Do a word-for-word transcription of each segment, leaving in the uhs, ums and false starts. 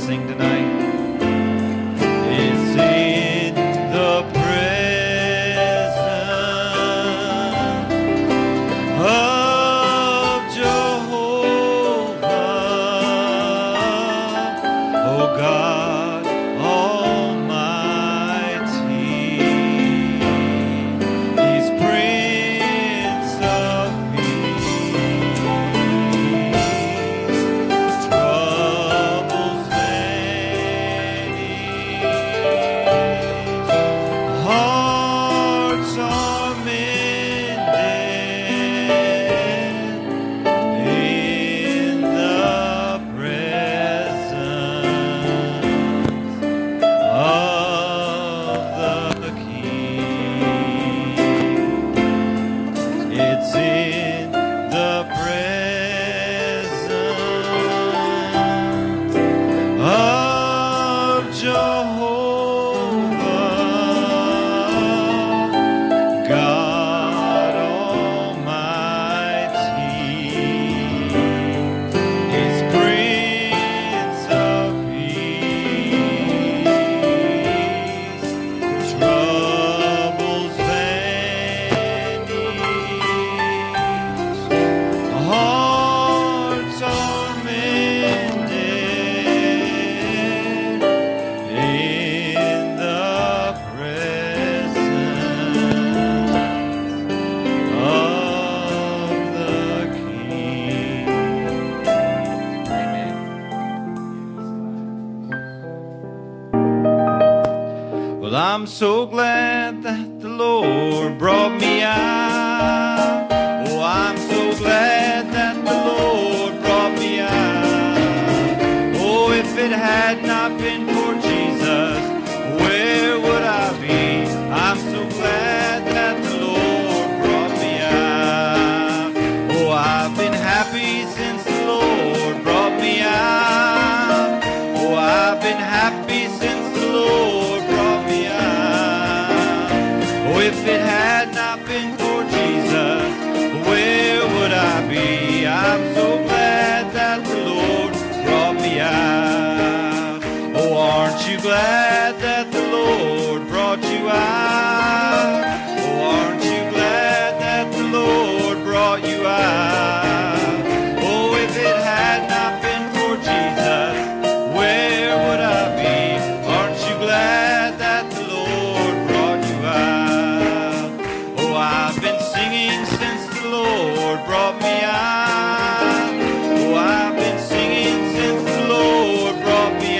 sing tonight. It's in the presence of Jehovah, oh God Almighty. He's Prince of Peace. Troubles vanish, hearts are mended in the presence of the King. It's in the presence of Jehovah, God Almighty. He's Prince of Peace. Troubles vanish, hearts are mended in the presence of the King. Amen. Well, I'm so glad that the Lord brought me out. Oh, I'm so glad that the Lord brought me out. Oh, if it had not been for Jesus, where would I be? I'm so glad that the Lord brought me out. Oh, I've been happy since the Lord brought me out. Oh, I've been happy since the Lord brought me out. Oh, if it had not been for Jesus, where would I be? I'm so glad that the Lord brought me out. Oh, aren't you glad that the Lord brought you out? Oh, aren't you glad that the Lord brought you out? Oh, if it had not been for Jesus, where would I be? Aren't you glad that the Lord brought you out? Oh, I've been singing since the Lord brought me out. Oh, I've been singing since the Lord brought me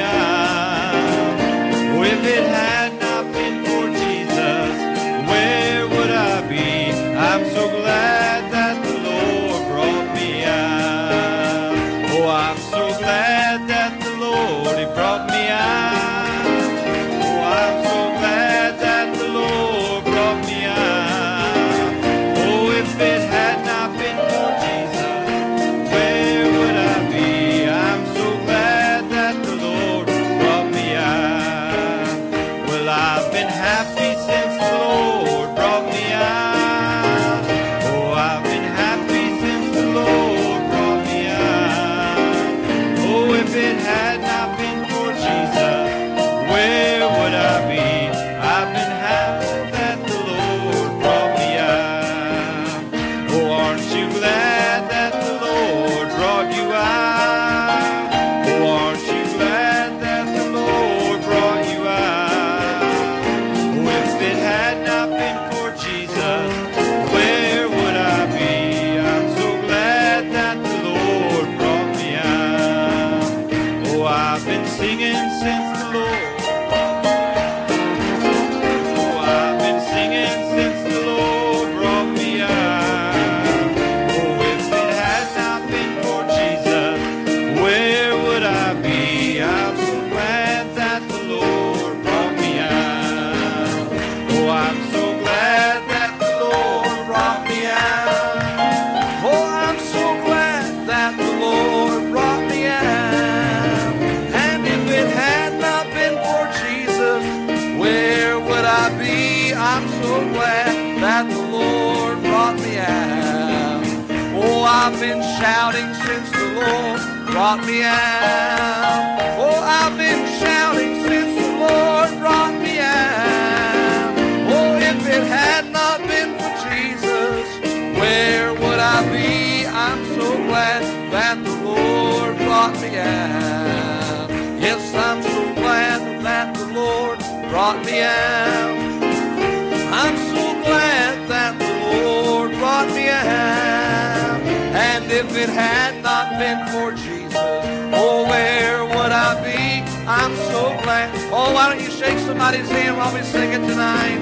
out. Oh, if it had not been for Jesus, where would I be? I'm so glad that the Lord brought me out. Oh, I'm so glad that the Lord, He brought me out. Oh, I'm so glad that the Lord brought me out. Oh, if it had not been for Jesus, where would I be? I'm so glad that the Lord brought me out. Well, I've been happy since the Lord brought me out. Oh, I've been happy since the Lord brought me out. Oh, if it had not been for Jesus, where would I be? I've been happy that the Lord brought me out. Oh, aren't you glad that the Lord brought you out? Oh, aren't you glad that the Lord brought you out? Oh, if it had not been for Jesus, where would I be? I'm so glad that the Lord brought me out. Oh, I've been singing since the Lord. Oh, I've been singing since the Lord brought me out. Oh, if it had not been for Jesus, where would I be? I'm so glad that the Lord brought me out. Oh, I'm so glad that the Lord brought me out. Oh, I'm so glad that the Lord brought me out. And if it had not been for Jesus, where would I be? I'm so glad that the Lord brought me out. Oh, I've been shouting since the Lord brought me out. Oh, I've been been shouting since the Lord brought me out. Oh, if it had not been for Jesus, where would I be? I'm so glad that the Lord brought me out. Yes, I'm so glad that the Lord brought me out. I'm so glad that the Lord brought me out. And if it had not been for Jesus, oh, where would I be? I'm so glad. Oh, why don't you shake somebody's hand while we sing it tonight?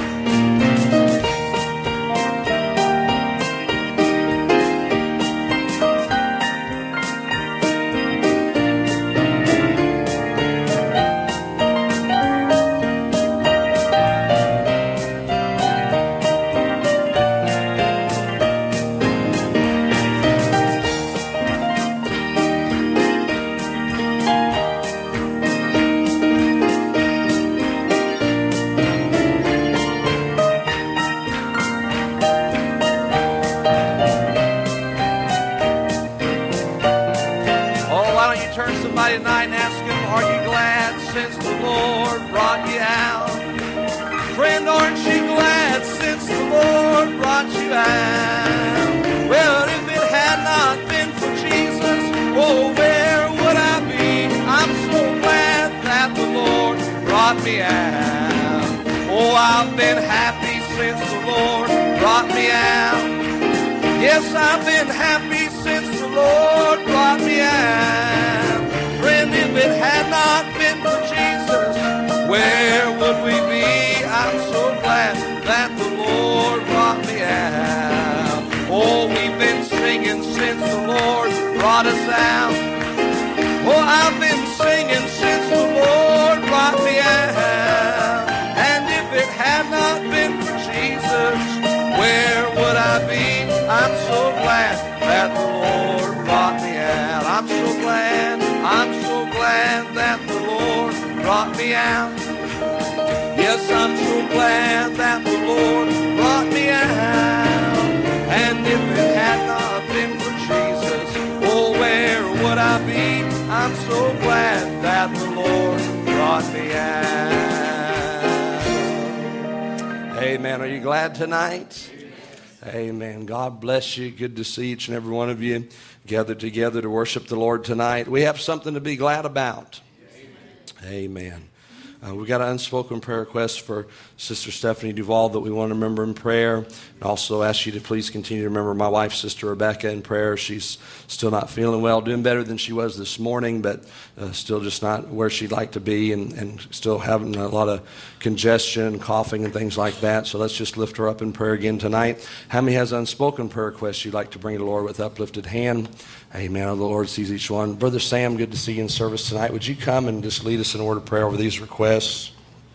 Tonight and ask him, are you glad since the Lord brought you out? Friend, aren't you glad since the Lord brought you out? Well, if it had not been for Jesus, oh, where would I be? I'm so glad that the Lord brought me out. Oh, I've been happy since the Lord brought me out. Yes, I've been happy since the Lord brought me out. Friend, if it had not been for Jesus, where would we be? I'm so glad that the Lord brought me out. Oh, we've been singing since the Lord brought us out. Oh, I've been singing since the Lord brought me out. And if it had not been for Jesus, where would I be? I'm so glad that the Lord brought me out. I'm so glad. I'm so glad that the Lord brought me out. Yes, I'm so glad that the Lord brought me out. And if it had not been for Jesus, oh, where would I be? I'm so glad that the Lord brought me out. Amen. Are you glad tonight? Amen. God bless you. Good to see each and every one of you gathered together to worship the Lord tonight. We have something to be glad about. Amen. Amen. Uh, we've got an unspoken prayer request for Sister Stephanie Duval that we want to remember in prayer. And also ask you to please continue to remember my wife, Sister Rebecca, in prayer. She's still not feeling well, doing better than she was this morning, but uh, still just not where she'd like to be, and, and still having a lot of congestion, coughing, and things like that. So let's just lift her up in prayer again tonight. How many has unspoken prayer requests you'd like to bring to the Lord with uplifted hand? Amen. The Lord sees each one. Brother Sam, good to see you in service tonight. Would you come and just lead us in a word of prayer over these requests?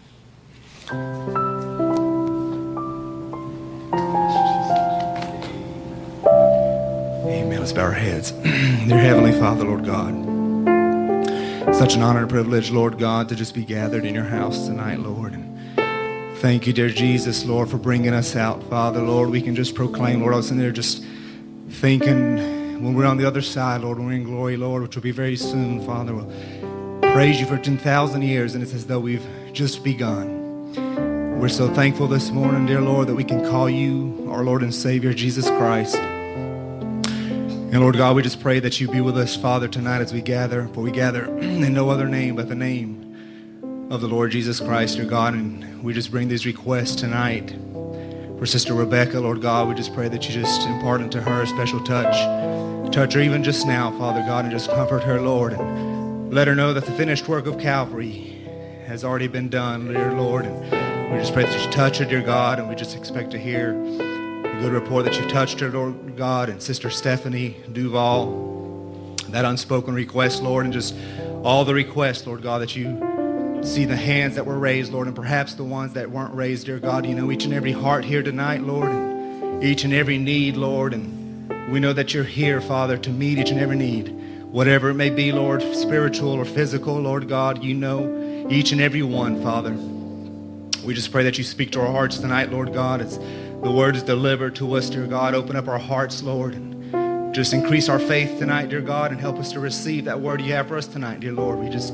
Amen. Let's bow our heads. Dear Heavenly Father, Lord God, such an honor and privilege, Lord God, to just be gathered in your house tonight, Lord. And thank you, dear Jesus, Lord, for bringing us out, Father. Lord, we can just proclaim, Lord, I was in there just thinking, when we're on the other side, Lord, when we're in glory, Lord, which will be very soon, Father, we'll praise you for ten thousand years, and it's as though we've just begun. We're so thankful this morning, dear Lord, that we can call you our Lord and Savior, Jesus Christ. And Lord God, we just pray that you be with us, Father, tonight as we gather, for we gather in no other name but the name of the Lord Jesus Christ, dear God, and we just bring these requests tonight. For Sister Rebecca, Lord God, we just pray that you just impart into her a special touch. Touch her even just now, Father God, and just comfort her, Lord. And let her know that the finished work of Calvary has already been done, dear Lord. And we just pray that you touch her, dear God, and we just expect to hear a good report that you touched her, Lord God, and Sister Stephanie Duval. That unspoken request, Lord, and just all the requests, Lord God, that you see the hands that were raised, Lord, and perhaps the ones that weren't raised, dear God. You know each and every heart here tonight, Lord, and each and every need, Lord, and we know that you're here, Father, to meet each and every need, whatever it may be, Lord, spiritual or physical, Lord God. You know each and every one, Father. We just pray that you speak to our hearts tonight, Lord God, as the word is delivered to us, dear God. Open up our hearts, Lord, and just increase our faith tonight, dear God, and help us to receive that word you have for us tonight, dear Lord. We just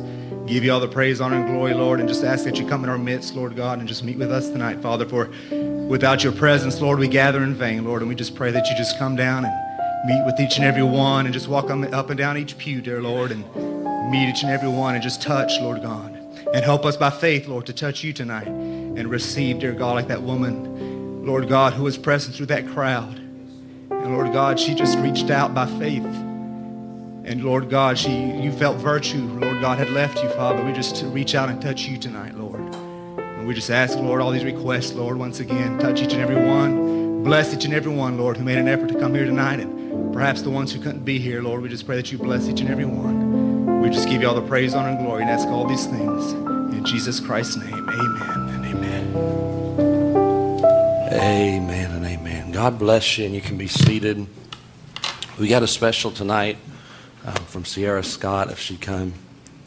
give you all the praise, honor, and glory, Lord, and just ask that you come in our midst, Lord God, and just meet with us tonight, Father, for without your presence, Lord, we gather in vain, Lord, and we just pray that you just come down and meet with each and every one and just walk up and down each pew, dear Lord, and meet each and every one and just touch, Lord God, and help us by faith, Lord, to touch you tonight and receive, dear God, like that woman, Lord God, who was pressing through that crowd. And Lord God, she just reached out by faith. And Lord God, she you felt virtue, Lord God, had left you, Father. We just to reach out and touch you tonight, Lord. And we just ask, Lord, all these requests, Lord, once again, touch each and every one. Bless each and every one, Lord, who made an effort to come here tonight. And perhaps the ones who couldn't be here, Lord, we just pray that you bless each and every one. We just give you all the praise, honor, and glory, and ask all these things. In Jesus Christ's name, amen and amen. Amen and amen. God bless you, and you can be seated. We got a special tonight uh, from Sierra Scott, if she'd come.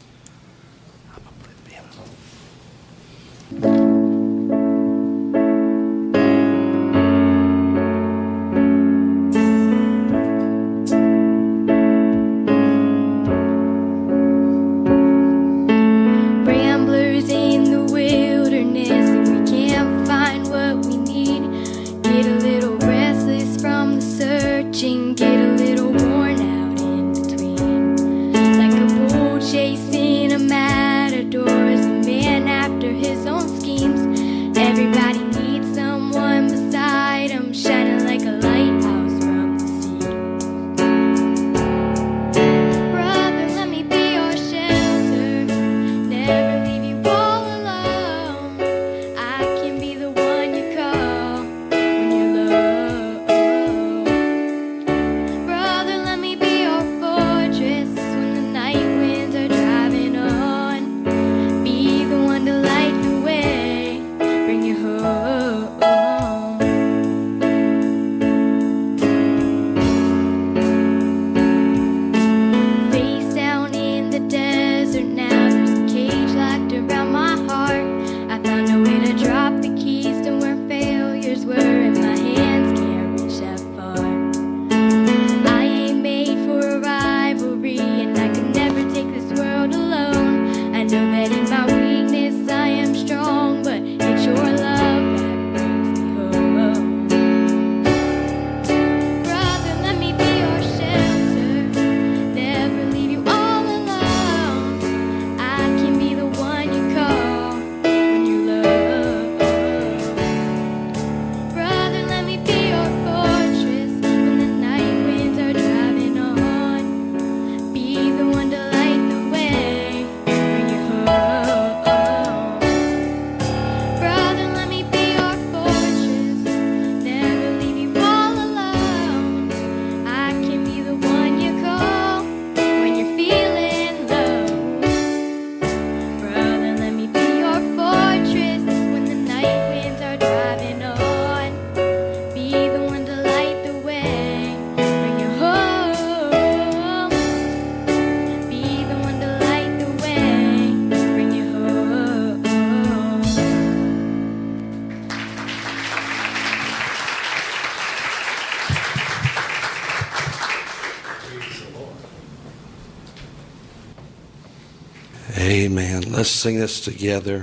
Amen. Let's sing this together.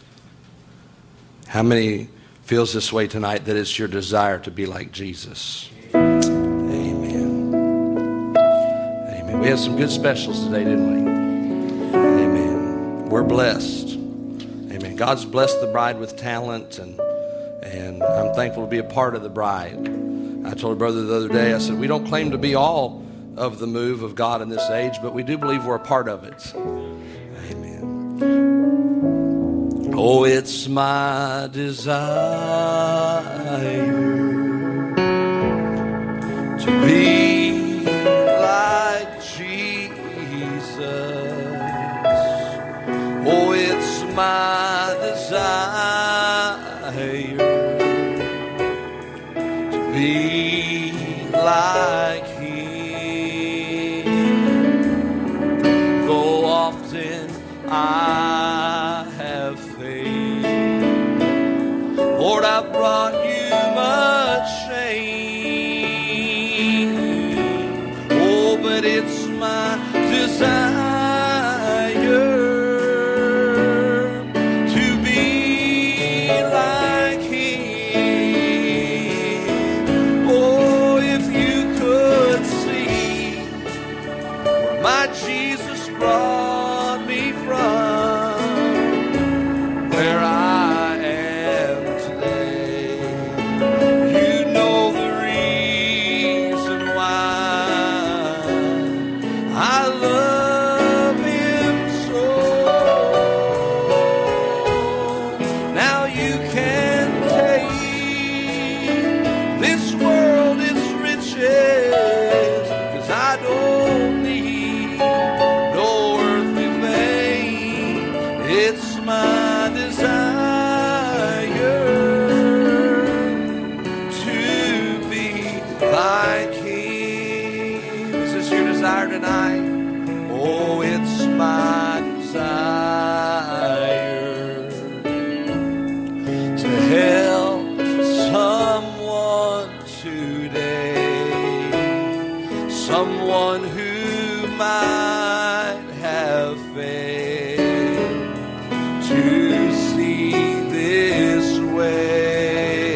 How many feels this way tonight, that it's your desire to be like Jesus? Amen. Amen. We had some good specials today, didn't we? Amen. We're blessed. Amen. God's blessed the bride with talent, and and I'm thankful to be a part of the bride. I told a brother the other day, I said, we don't claim to be all of the move of God in this age, but we do believe we're a part of it. Oh, it's my desire to be like Jesus. Oh, it's my desire to be like Him. Though often I have failed, Lord, I've brought you much shame. Oh, but it's my desire it's my desire to be like Him. Is this your desire tonight? Oh, it's my desire to help someone today, someone who might have failed to see this way.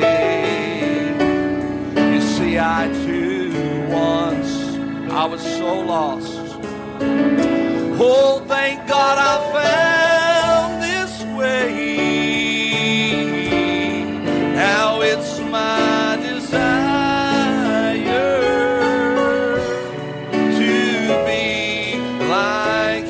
You see, I too once, I was so lost. Oh, thank God I found this way. Now it's my desire to be like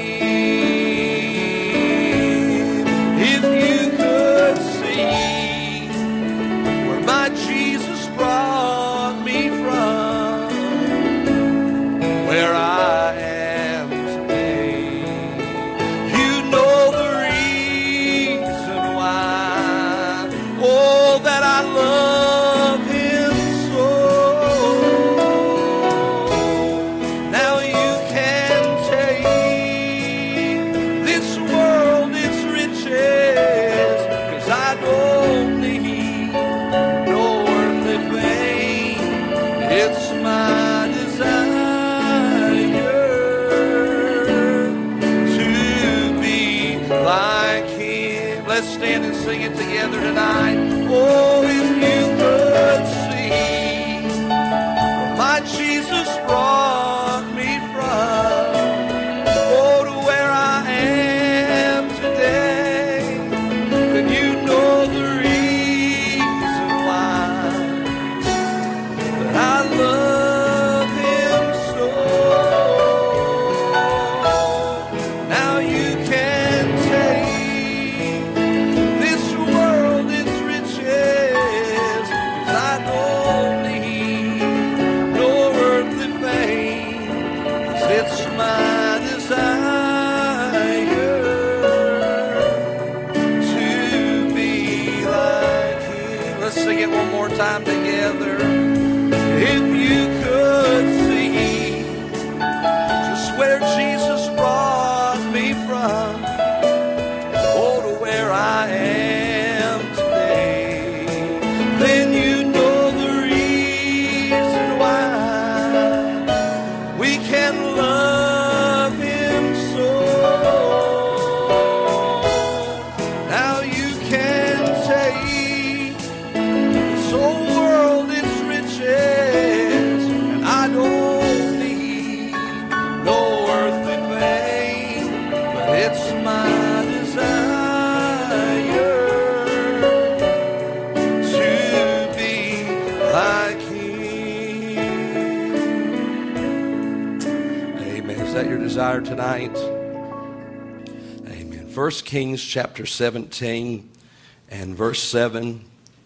Him. If you could see where my Jesus brought me from, where I am. I love Him so. Now you can take this world, its riches, 'cause I don't need no earthly fame. It's my desire to be like Him. Let's stand and sing it together tonight. Oh, if you could see where my Jesus brought me from, oh, to where I am today, then you know the reason why that I love Him so. Now you can take it's my desire to be like Him. Let's sing it one more time together. If you could see just where Jesus brought me from, oh, to where I am today, then you know the reason why we can love Him so. Now you can take this whole world, its riches, and I don't need no earthly fame, but it's my desire to be like Him. Is that your desire tonight? Amen. First Kings chapter seventeen and verse seven.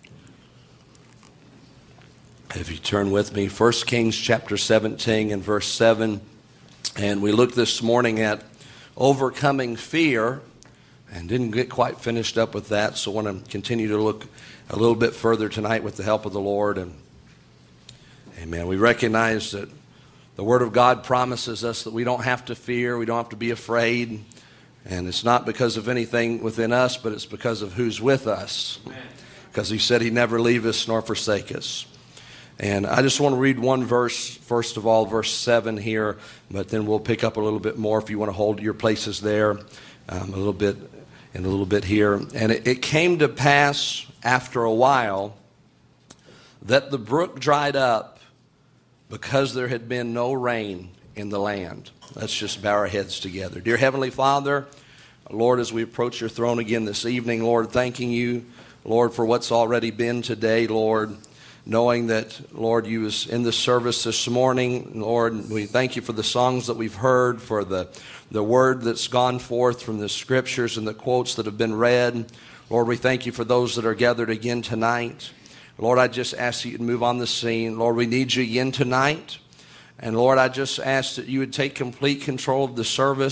If you turn with me, First Kings chapter seventeen and verse seven. And we looked this morning at overcoming fear and didn't get quite finished up with that. So I want to continue to look a little bit further tonight with the help of the Lord. And amen. We recognize that the Word of God promises us that we don't have to fear, we don't have to be afraid, and it's not because of anything within us, but it's because of who's with us, because He said He'd never leave us nor forsake us. And I just want to read one verse, first of all, verse seven here, but then we'll pick up a little bit more if you want to hold your places there um, a little bit, and a little bit here. And it, it came to pass after a while that the brook dried up, because there had been no rain in the land. Let's just bow our heads together. Dear Heavenly Father, Lord, as we approach your throne again this evening, Lord, thanking you, Lord, for what's already been today, Lord, knowing that, Lord, you was in the service this morning. Lord, we thank you for the songs that we've heard, for the, the word that's gone forth from the scriptures and the quotes that have been read. Lord, we thank you for those that are gathered again tonight. Lord, I just ask you to move on the scene. Lord, we need you again tonight. And Lord, I just ask that you would take complete control of the service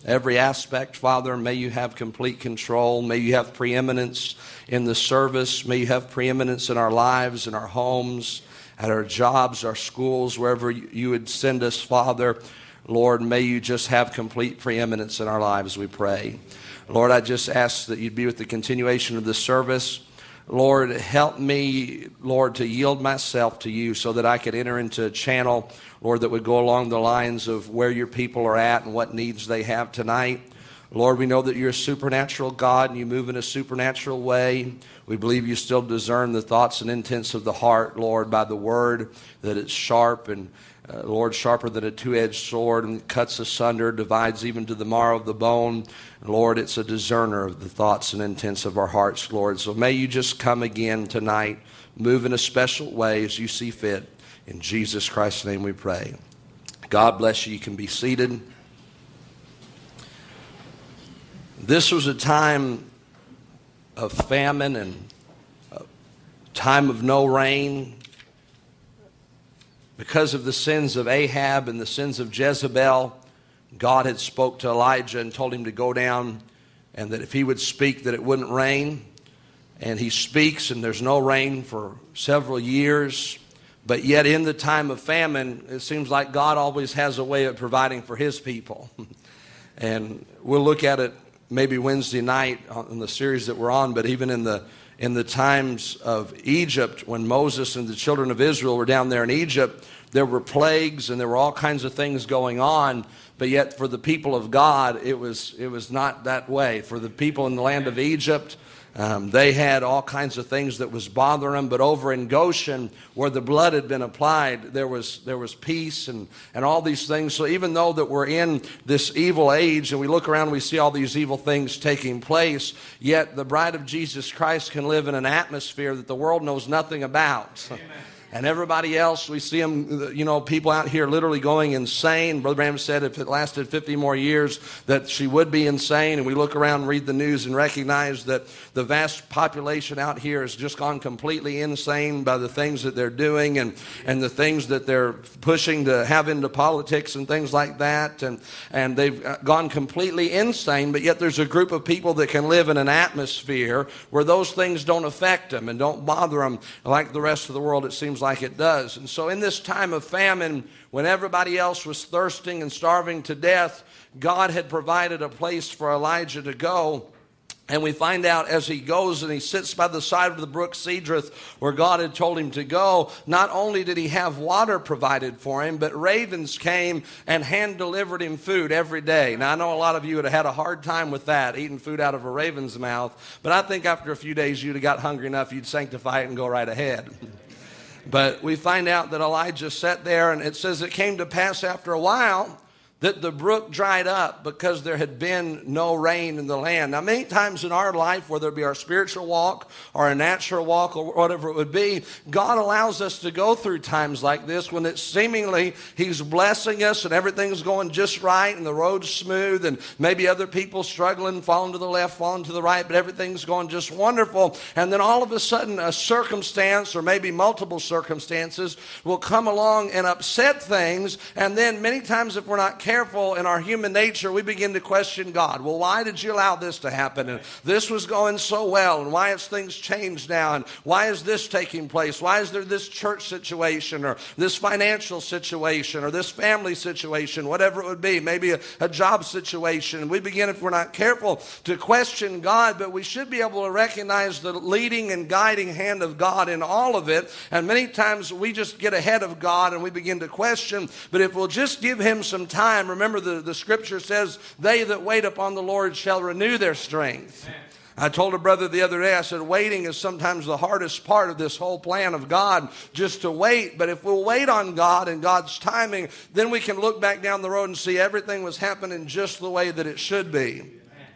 every aspect, Father. May you have complete control. May you have preeminence in the service. May you have preeminence in our lives, in our homes, at our jobs, our schools, wherever you would send us, Father. Lord, may you just have complete preeminence in our lives, we pray. Lord, I just ask that you'd be with the continuation of the service. Lord, help me, Lord, to yield myself to you so that I could enter into a channel, Lord, that would go along the lines of where your people are at and what needs they have tonight. Lord, we know that you're a supernatural God and you move in a supernatural way. We believe you still discern the thoughts and intents of the heart, Lord, by the word, that it's sharp and, uh, Lord, sharper than a two-edged sword and cuts asunder, divides even to the marrow of the bone. Lord, it's a discerner of the thoughts and intents of our hearts, Lord. So may you just come again tonight, move in a special way as you see fit. In Jesus Christ's name we pray. God bless you. You can be seated. This was a time of famine and a time of no rain because of the sins of Ahab and the sins of Jezebel. God had spoke to Elijah and told him to go down and that if he would speak that it wouldn't rain. And he speaks and there's no rain for several years. But yet in the time of famine, it seems like God always has a way of providing for his people. And we'll look at it maybe Wednesday night on the series that we're on, but even in the in the times of Egypt, when Moses and the children of Israel were down there in Egypt, there were plagues and there were all kinds of things going on. But yet for the people of God, it was it was not that way. For the people in the land of Egypt, Um, they had all kinds of things that was bothering them, but over in Goshen, where the blood had been applied, there was there was peace and, and all these things. So even though that we're in this evil age and we look around and we see all these evil things taking place, yet the bride of Jesus Christ can live in an atmosphere that the world knows nothing about. Amen. And everybody else, we see them, you know, people out here literally going insane. Brother Branham said if it lasted fifty more years that she would be insane. And we look around and read the news and recognize that the vast population out here has just gone completely insane by the things that they're doing and, and the things that they're pushing to have into politics and things like that. And, and they've gone completely insane, but yet there's a group of people that can live in an atmosphere where those things don't affect them and don't bother them like the rest of the world, it seems like it does. And so in this time of famine, when everybody else was thirsting and starving to death, God had provided a place for Elijah to go. And we find out as he goes and he sits by the side of the brook Cedrith where God had told him to go, not only did he have water provided for him, but ravens came and hand delivered him food every day. Now I know a lot of you would have had a hard time with that, eating food out of a raven's mouth, but I think after a few days you'd have got hungry enough you'd sanctify it and go right ahead. But we find out that Elijah sat there, and it says it came to pass after a while that the brook dried up because there had been no rain in the land. Now, many times in our life, whether it be our spiritual walk or a natural walk or whatever it would be, God allows us to go through times like this when it's seemingly He's blessing us and everything's going just right and the road's smooth and maybe other people struggling, falling to the left, falling to the right, but everything's going just wonderful. And then all of a sudden a circumstance or maybe multiple circumstances will come along and upset things. And then many times if we're not careful in our human nature, we begin to question God. Well, why did you allow this to happen? And this was going so well, and why has things changed now? And why is this taking place? Why is there this church situation or this financial situation or this family situation, whatever it would be, maybe a, a job situation? We begin, if we're not careful, to question God, but we should be able to recognize the leading and guiding hand of God in all of it. And many times we just get ahead of God and we begin to question, but if we'll just give Him some time, remember the, the scripture says, they that wait upon the Lord shall renew their strength. Amen. I told a brother the other day, I said, waiting is sometimes the hardest part of this whole plan of God, just to wait. But if we'll wait on God and God's timing, then we can look back down the road and see everything was happening just the way that it should be.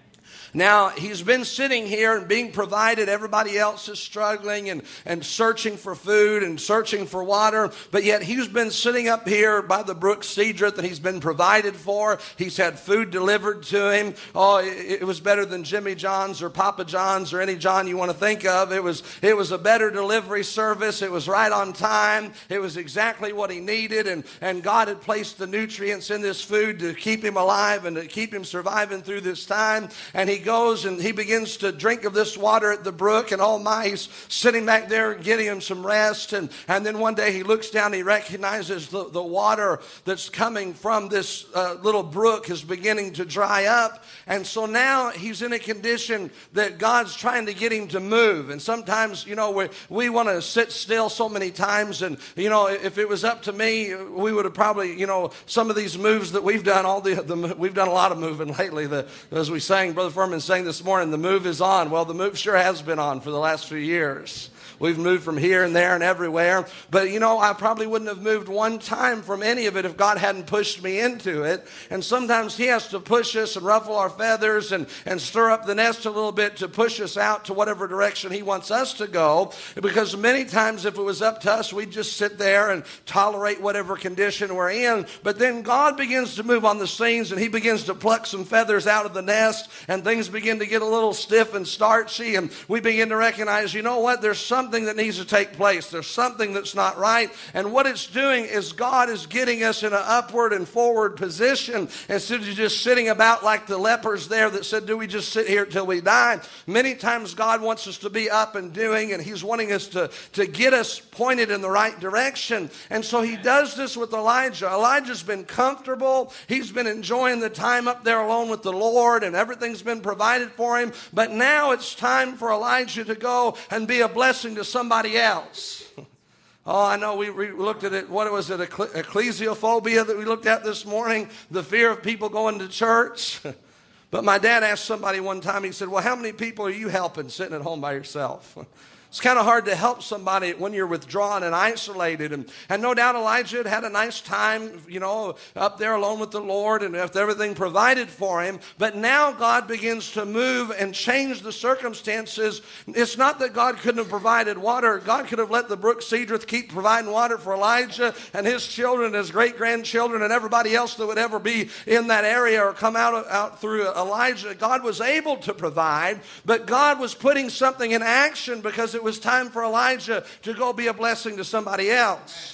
Now, he's been sitting here and being provided. Everybody else is struggling and, and searching for food and searching for water. But yet he's been sitting up here by the brook Cedrith, and he's been provided for. He's had food delivered to him. Oh, it, it was better than Jimmy John's or Papa John's or any John you want to think of. It was, it was a better delivery service. It was right on time. It was exactly what he needed. And, and God had placed the nutrients in this food to keep him alive and to keep him surviving through this time. And he goes and he begins to drink of this water at the brook, and oh my, he's sitting back there getting him some rest. And, and then one day he looks down and he recognizes the, the water that's coming from this uh, little brook is beginning to dry up. And so now he's in a condition that God's trying to get him to move. And sometimes, you know, we, we want to sit still so many times. And, you know, if it was up to me, we would have probably, you know, some of these moves that we've done, all the, the we've done a lot of moving lately. The, as we sang, Brother Furman sang this morning, the move is on. Well, the move sure has been on for the last few years. We've moved from here and there and everywhere. But, you know, I probably wouldn't have moved one time from any of it if God hadn't pushed me into it. And sometimes he has to push us and ruffle our feathers and, and stir up the nest a little bit to push us out to whatever direction he wants us to go. Because many times if it was up to us, we'd just sit there and tolerate whatever condition we're in. But then God begins to move on the scenes, and he begins to pluck some feathers out of the nest, and things begin to get a little stiff and starchy. And we begin to recognize, you know what, there's something that needs to take place. There's something that's not right. And what it's doing is God is getting us in an upward and forward position instead of just sitting about like the lepers there that said, do we just sit here till we die? Many times God wants us to be up and doing, and he's wanting us to, to get us pointed in the right direction. And so he does this with Elijah. Elijah's been comfortable. He's been enjoying the time up there alone with the Lord, and everything's been provided for him. But now it's time for Elijah to go and be a blessing to somebody else. Oh, I know we, we looked at it, what was it, ecclesiophobia that we looked at this morning, the fear of people going to church. But my dad asked somebody one time, he said, well, how many people are you helping sitting at home by yourself? It's kind of hard to help somebody when you're withdrawn and isolated. And, and no doubt Elijah had had a nice time, you know, up there alone with the Lord and with everything provided for him. But now God begins to move and change the circumstances. It's not that God couldn't have provided water. God could have let the brook Cedrith keep providing water for Elijah and his children and his great-grandchildren and everybody else that would ever be in that area or come out, out through Elijah. God was able to provide, but God was putting something in action because it It was time for Elijah to go be a blessing to somebody else.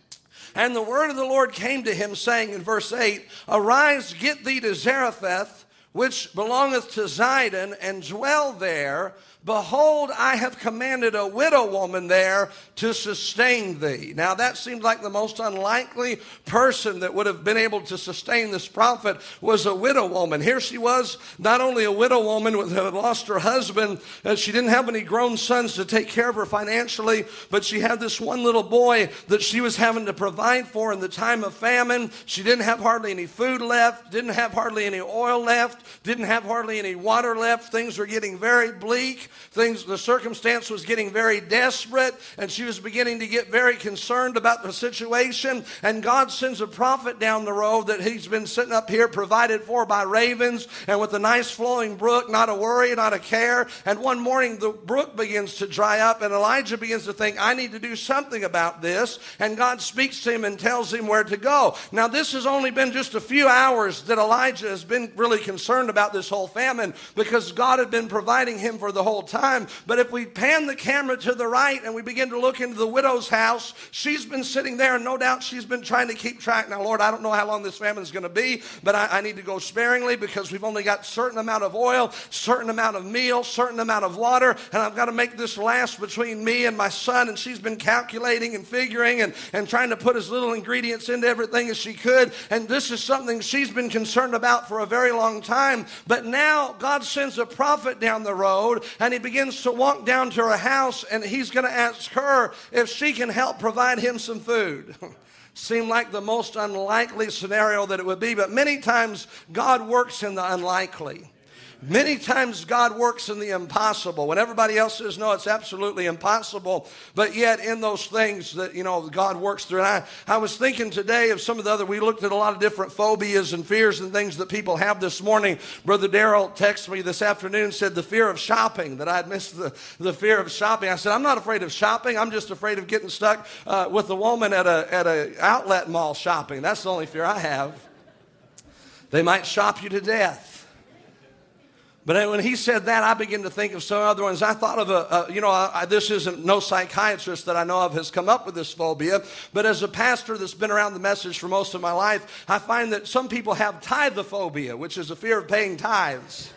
And the word of the Lord came to him, saying in verse eight, arise, get thee to Zarephath, which belongeth to Zidon, and dwell there. Behold, I have commanded a widow woman there to sustain thee. Now that seems like the most unlikely person that would have been able to sustain this prophet was a widow woman. Here she was, not only a widow woman who had lost her husband, and she didn't have any grown sons to take care of her financially, but she had this one little boy that she was having to provide for in the time of famine. She didn't have hardly any food left, didn't have hardly any oil left, didn't have hardly any water left. Things were getting very bleak. Things, the circumstance was getting very desperate, and she was beginning to get very concerned about the situation. And God sends a prophet down the road that he's been sitting up here provided for by ravens and with a nice flowing brook, not a worry, not a care. And one morning the brook begins to dry up, and Elijah begins to think, I need to do something about this. And God speaks to him and tells him where to go. Now this has only been just a few hours that Elijah has been really concerned about this whole famine, because God had been providing him for the whole time. But if we pan the camera to the right and we begin to look into the widow's house, she's been sitting there, and no doubt she's been trying to keep track. Now, Lord, I don't know how long this famine is going to be, but I, I need to go sparingly because we've only got a certain amount of oil, certain amount of meal, certain amount of water, and I've got to make this last between me and my son. And she's been calculating and figuring and, and trying to put as little ingredients into everything as she could. And this is something she's been concerned about for a very long time. But now God sends a prophet down the road, and he begins to walk down to her house, and he's going to ask her if she can help provide him some food. Seemed like the most unlikely scenario that it would be, but many times God works in the unlikely. Many times God works in the impossible. When everybody else says, no, it's absolutely impossible. But yet in those things that, you know, God works through. And I, I was thinking today of some of the other, we looked at a lot of different phobias and fears and things that people have this morning. Brother Darrell texted me this afternoon, said the fear of shopping, that I had missed the, the fear of shopping. I said, I'm not afraid of shopping. I'm just afraid of getting stuck uh, with a woman at a at a outlet mall shopping. That's the only fear I have. They might shop you to death. But when he said that, I began to think of some other ones. I thought of a, a you know, I, this isn't, no psychiatrist that I know of has come up with this phobia. But as a pastor that's been around the message for most of my life, I find that some people have tithophobia, which is a fear of paying tithes.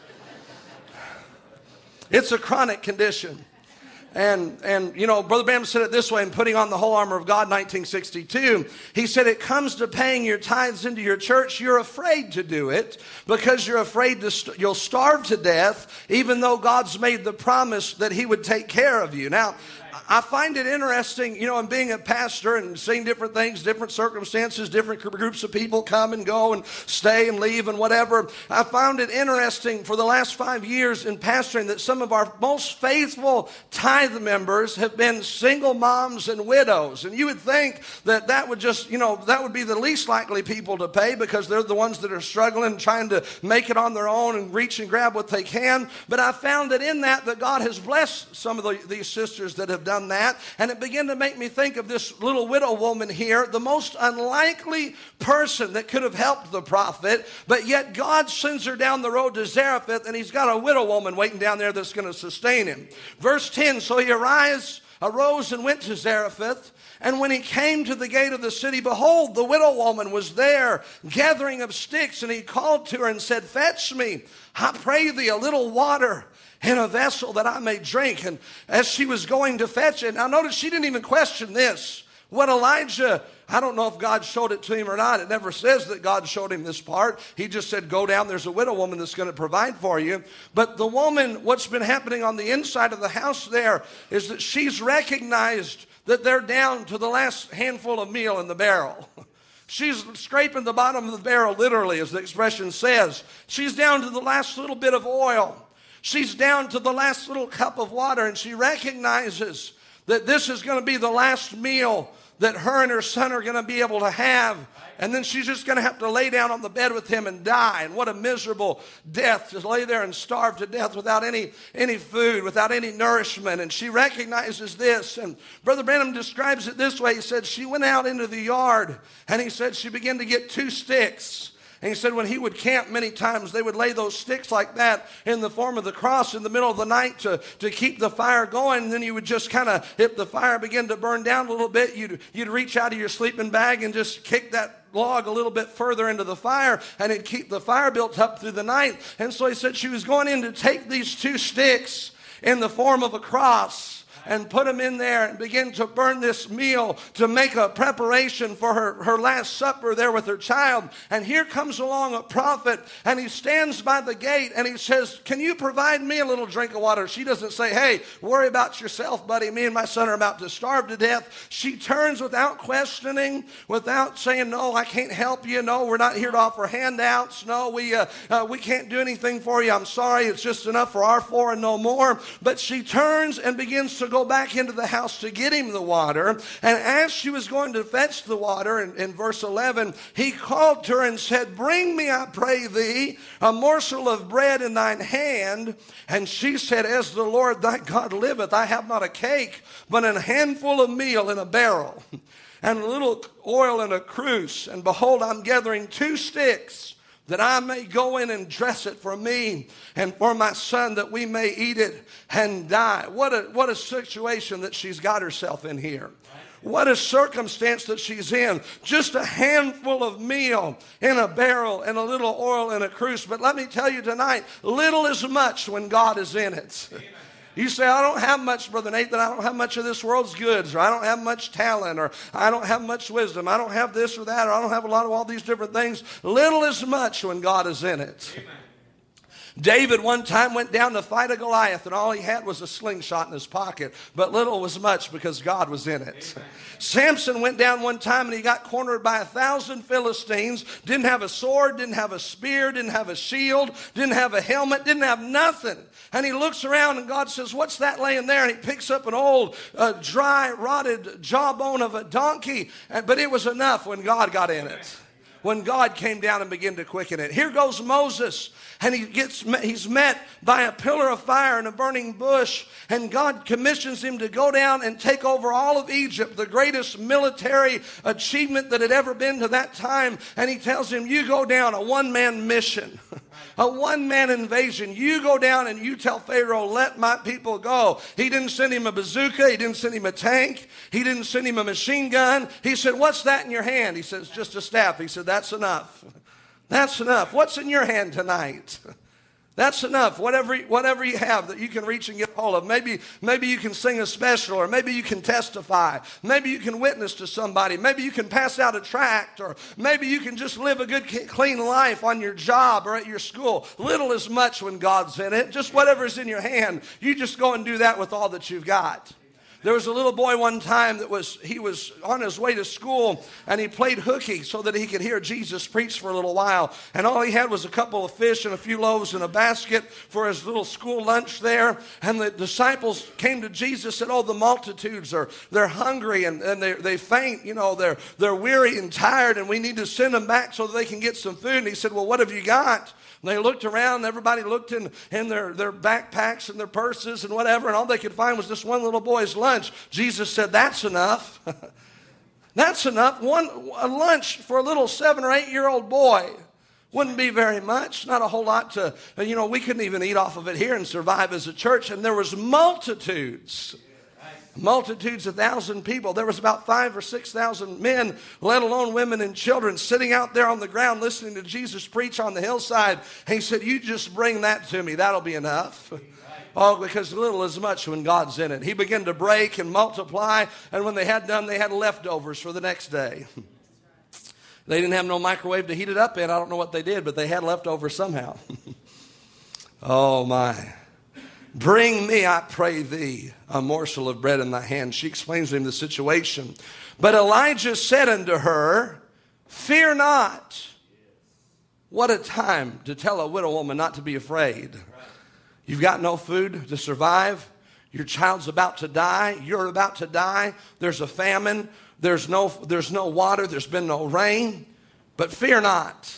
It's a chronic condition. And, and you know, Brother Branham said it this way in Putting on the Whole Armor of God, nineteen sixty-two. He said, it comes to paying your tithes into your church, you're afraid to do it because you're afraid to st- you'll starve to death, even though God's made the promise that he would take care of you. Now, I find it interesting, you know, in being a pastor and seeing different things, different circumstances, different groups of people come and go and stay and leave and whatever. I found it interesting for the last five years in pastoring that some of our most faithful tithe members have been single moms and widows. And you would think that that would just, you know, that would be the least likely people to pay because they're the ones that are struggling, trying to make it on their own and reach and grab what they can. But I found that in that, that God has blessed some of the, these sisters that have done that, and it began to make me think of this little widow woman here, the most unlikely person that could have helped the prophet, but yet God sends her down the road to Zarephath, and he's got a widow woman waiting down there that's going to sustain him. Verse ten, so he arise, arose and went to Zarephath, and when he came to the gate of the city, behold, the widow woman was there, gathering of sticks, and he called to her and said, fetch me, I pray thee, a little water in a vessel that I may drink. And as she was going to fetch it, now notice she didn't even question this. What Elijah, I don't know if God showed it to him or not. It never says that God showed him this part. He just said, go down, there's a widow woman that's going to provide for you. But the woman, what's been happening on the inside of the house there is that she's recognized that they're down to the last handful of meal in the barrel. She's scraping the bottom of the barrel, literally, as the expression says. She's down to the last little bit of oil. She's down to the last little cup of water, and she recognizes that this is going to be the last meal that her and her son are going to be able to have. And then she's just going to have to lay down on the bed with him and die. And what a miserable death, to lay there and starve to death without any, any food, without any nourishment. And she recognizes this. And Brother Branham describes it this way. He said she went out into the yard, and he said she began to get two sticks. And he said when he would camp many times, they would lay those sticks like that in the form of the cross in the middle of the night to, to keep the fire going. And then you would just kind of, if the fire began to burn down a little bit, you'd, you'd reach out of your sleeping bag and just kick that log a little bit further into the fire, and it'd keep the fire built up through the night. And so he said she was going in to take these two sticks in the form of a cross and put them in there and begin to burn this meal to make a preparation for her, her last supper there with her child. And here comes along a prophet, and he stands by the gate, and he says, can you provide me a little drink of water? She doesn't say, hey, worry about yourself, buddy. Me and my son are about to starve to death. She turns without questioning, without saying, no, I can't help you. No, we're not here to offer handouts. No, we, uh, uh, we can't do anything for you. I'm sorry. It's just enough for our four and no more. But she turns and begins to go back into the house to get him the water. And as she was going to fetch the water, in, in verse eleven, he called to her and said, bring me, I pray thee, a morsel of bread in thine hand. And she said, as the Lord thy God liveth, I have not a cake, but a handful of meal in a barrel, and a little oil in a cruse. And behold, I'm gathering two sticks, that I may go in and dress it for me and for my son, that we may eat it and die. What a, what a situation that she's got herself in here. What a circumstance that she's in. Just a handful of meal in a barrel and a little oil in a cruse. But let me tell you tonight, little is much when God is in it. Amen. You say, I don't have much, Brother Nathan. I don't have much of this world's goods, or I don't have much talent, or I don't have much wisdom. I don't have this or that, or I don't have a lot of all these different things. Little is much when God is in it. Amen. David one time went down to fight a Goliath, and all he had was a slingshot in his pocket. But little was much because God was in it. Amen. Samson went down one time, and he got cornered by a thousand Philistines. Didn't have a sword, didn't have a spear, didn't have a shield, didn't have a helmet, didn't have nothing. And he looks around, and God says, what's that laying there? And he picks up an old, uh, dry, rotted jawbone of a donkey. And, but it was enough when God got in it. When God came down and began to quicken it. Here goes Moses, and he gets he's met by a pillar of fire and a burning bush, and God commissions him to go down and take over all of Egypt, the greatest military achievement that had ever been to that time. And he tells him, you go down, a one-man mission, a one-man invasion. You go down and you tell Pharaoh, let my people go. He didn't send him a bazooka. He didn't send him a tank. He didn't send him a machine gun. He said, what's that in your hand? He says, just a staff. He said, that's enough. That's enough. What's in your hand tonight? That's enough. Whatever, whatever you have that you can reach and get hold of. Maybe, maybe you can sing a special, or maybe you can testify. Maybe you can witness to somebody. Maybe you can pass out a tract, or maybe you can just live a good, clean life on your job or at your school. Little is much when God's in it. Just whatever's in your hand, you just go and do that with all that you've got. There was a little boy one time that was, he was on his way to school, and he played hooky so that he could hear Jesus preach for a little while. And all he had was a couple of fish and a few loaves in a basket for his little school lunch there. And the disciples came to Jesus and said, oh, the multitudes are, they're hungry and, and they, they faint, you know, they're, they're weary and tired, and we need to send them back so that they can get some food. And he said, well, what have you got? And they looked around, everybody looked in, in their, their backpacks and their purses and whatever, and all they could find was this one little boy's lunch. Jesus said, that's enough. That's enough. One a lunch for a little seven or eight year old boy wouldn't be very much. Not a whole lot to, you know, we couldn't even eat off of it here and survive as a church. And there was multitudes. Multitudes, a thousand people. There was about five or six thousand men, let alone women and children, sitting out there on the ground listening to Jesus preach on the hillside. And he said, you just bring that to me. That'll be enough. Oh, because little is much when God's in it. He began to break and multiply. And when they had done, they had leftovers for the next day. They didn't have no microwave to heat it up in. I don't know what they did, but they had leftovers somehow. Oh, my. Bring me, I pray thee, a morsel of bread in thy hand. She explains to him the situation. But Elijah said unto her, fear not. What a time to tell a widow woman not to be afraid. You've got no food to survive. Your child's about to die. You're about to die. There's a famine. There's no, there's no water. There's been no rain. But fear not.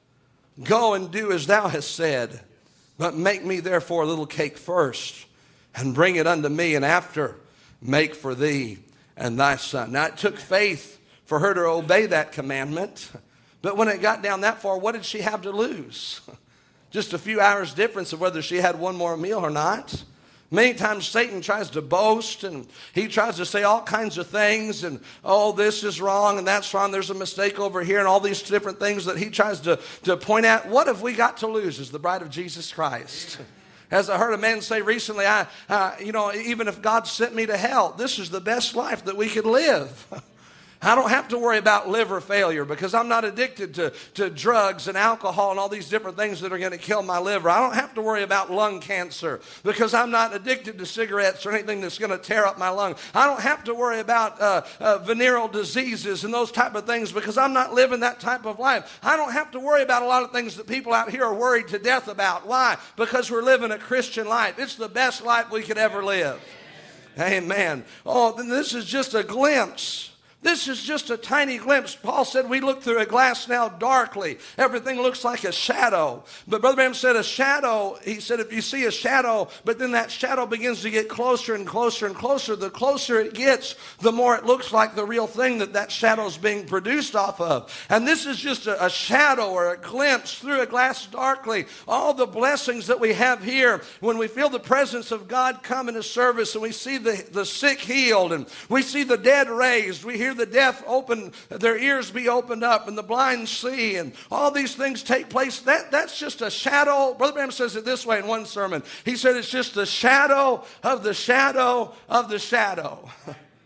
Go and do as thou hast said. But make me therefore a little cake first, and bring it unto me, and after make for thee and thy son. Now it took faith for her to obey that commandment. But when it got down that far, what did she have to lose? Just a few hours difference of whether she had one more meal or not. Many times Satan tries to boast, and he tries to say all kinds of things, and oh, this is wrong and that's wrong, there's a mistake over here, and all these different things that he tries to, to point at. What have we got to lose as the bride of Jesus Christ? As I heard a man say recently, I, uh, you know, even if God sent me to hell, this is the best life that we could live. I don't have to worry about liver failure because I'm not addicted to, to drugs and alcohol and all these different things that are going to kill my liver. I don't have to worry about lung cancer because I'm not addicted to cigarettes or anything that's going to tear up my lung. I don't have to worry about uh, uh, venereal diseases and those type of things because I'm not living that type of life. I don't have to worry about a lot of things that people out here are worried to death about. Why? Because we're living a Christian life. It's the best life we could ever live. Amen. Oh, then this is just a glimpse. This is just a tiny glimpse. Paul said we look through a glass now darkly. Everything looks like a shadow. But Brother Branham said a shadow, he said if you see a shadow, but then that shadow begins to get closer and closer and closer, the closer it gets, the more it looks like the real thing that that shadow is being produced off of. And this is just a, a shadow or a glimpse through a glass darkly. All the blessings that we have here when we feel the presence of God come in His service and we see the, the sick healed and we see the dead raised, we hear the deaf open, their ears be opened up, and the blind see, and all these things take place. That, that's just a shadow. Brother Branham says it this way in one sermon. He said it's just the shadow of the shadow of the shadow.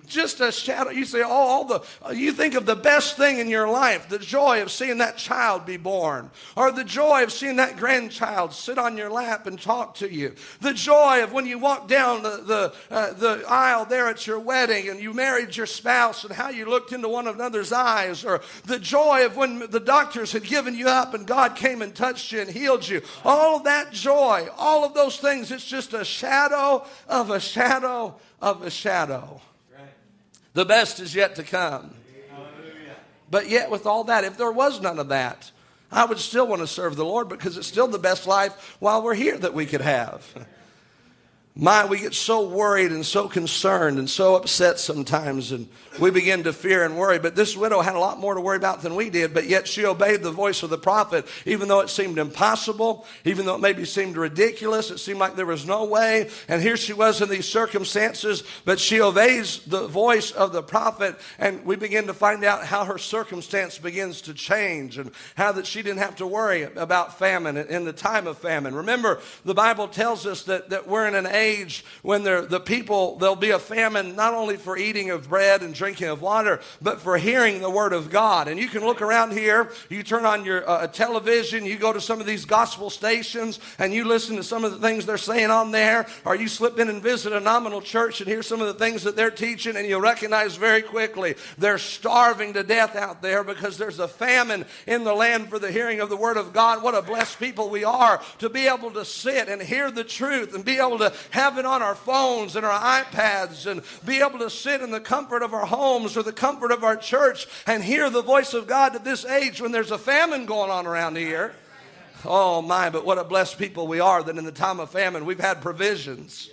Just a shadow. You say, oh, all the, you think of the best thing in your life, the joy of seeing that child be born, or the joy of seeing that grandchild sit on your lap and talk to you, the joy of when you walk down the, the, uh, the aisle there at your wedding and you married your spouse and how you looked into one another's eyes, or the joy of when the doctors had given you up and God came and touched you and healed you. All of that joy, all of those things, it's just a shadow of a shadow of a shadow. The best is yet to come. Hallelujah. But yet with all that, if there was none of that, I would still want to serve the Lord because it's still the best life while we're here that we could have. My, we get so worried and so concerned and so upset sometimes, and we begin to fear and worry. But this widow had a lot more to worry about than we did, but yet she obeyed the voice of the prophet, even though it seemed impossible, even though it maybe seemed ridiculous. It seemed like there was no way. And here she was in these circumstances, but she obeys the voice of the prophet, and we begin to find out how her circumstance begins to change and how that she didn't have to worry about famine in the time of famine. Remember, the Bible tells us that, that we're in an age when the people, there'll be a famine not only for eating of bread and drinking of water, but for hearing the word of God. And you can look around here, you turn on your uh, television, you go to some of these gospel stations, and you listen to some of the things they're saying on there, or you slip in and visit a nominal church and hear some of the things that they're teaching, and you'll recognize very quickly they're starving to death out there because there's a famine in the land for the hearing of the word of God. What a blessed people we are to be able to sit and hear the truth and be able to have it on our phones and our iPads and be able to sit in the comfort of our homes or the comfort of our church and hear the voice of God at this age when there's a famine going on around here. Oh my, but what a blessed people we are that in the time of famine we've had provisions.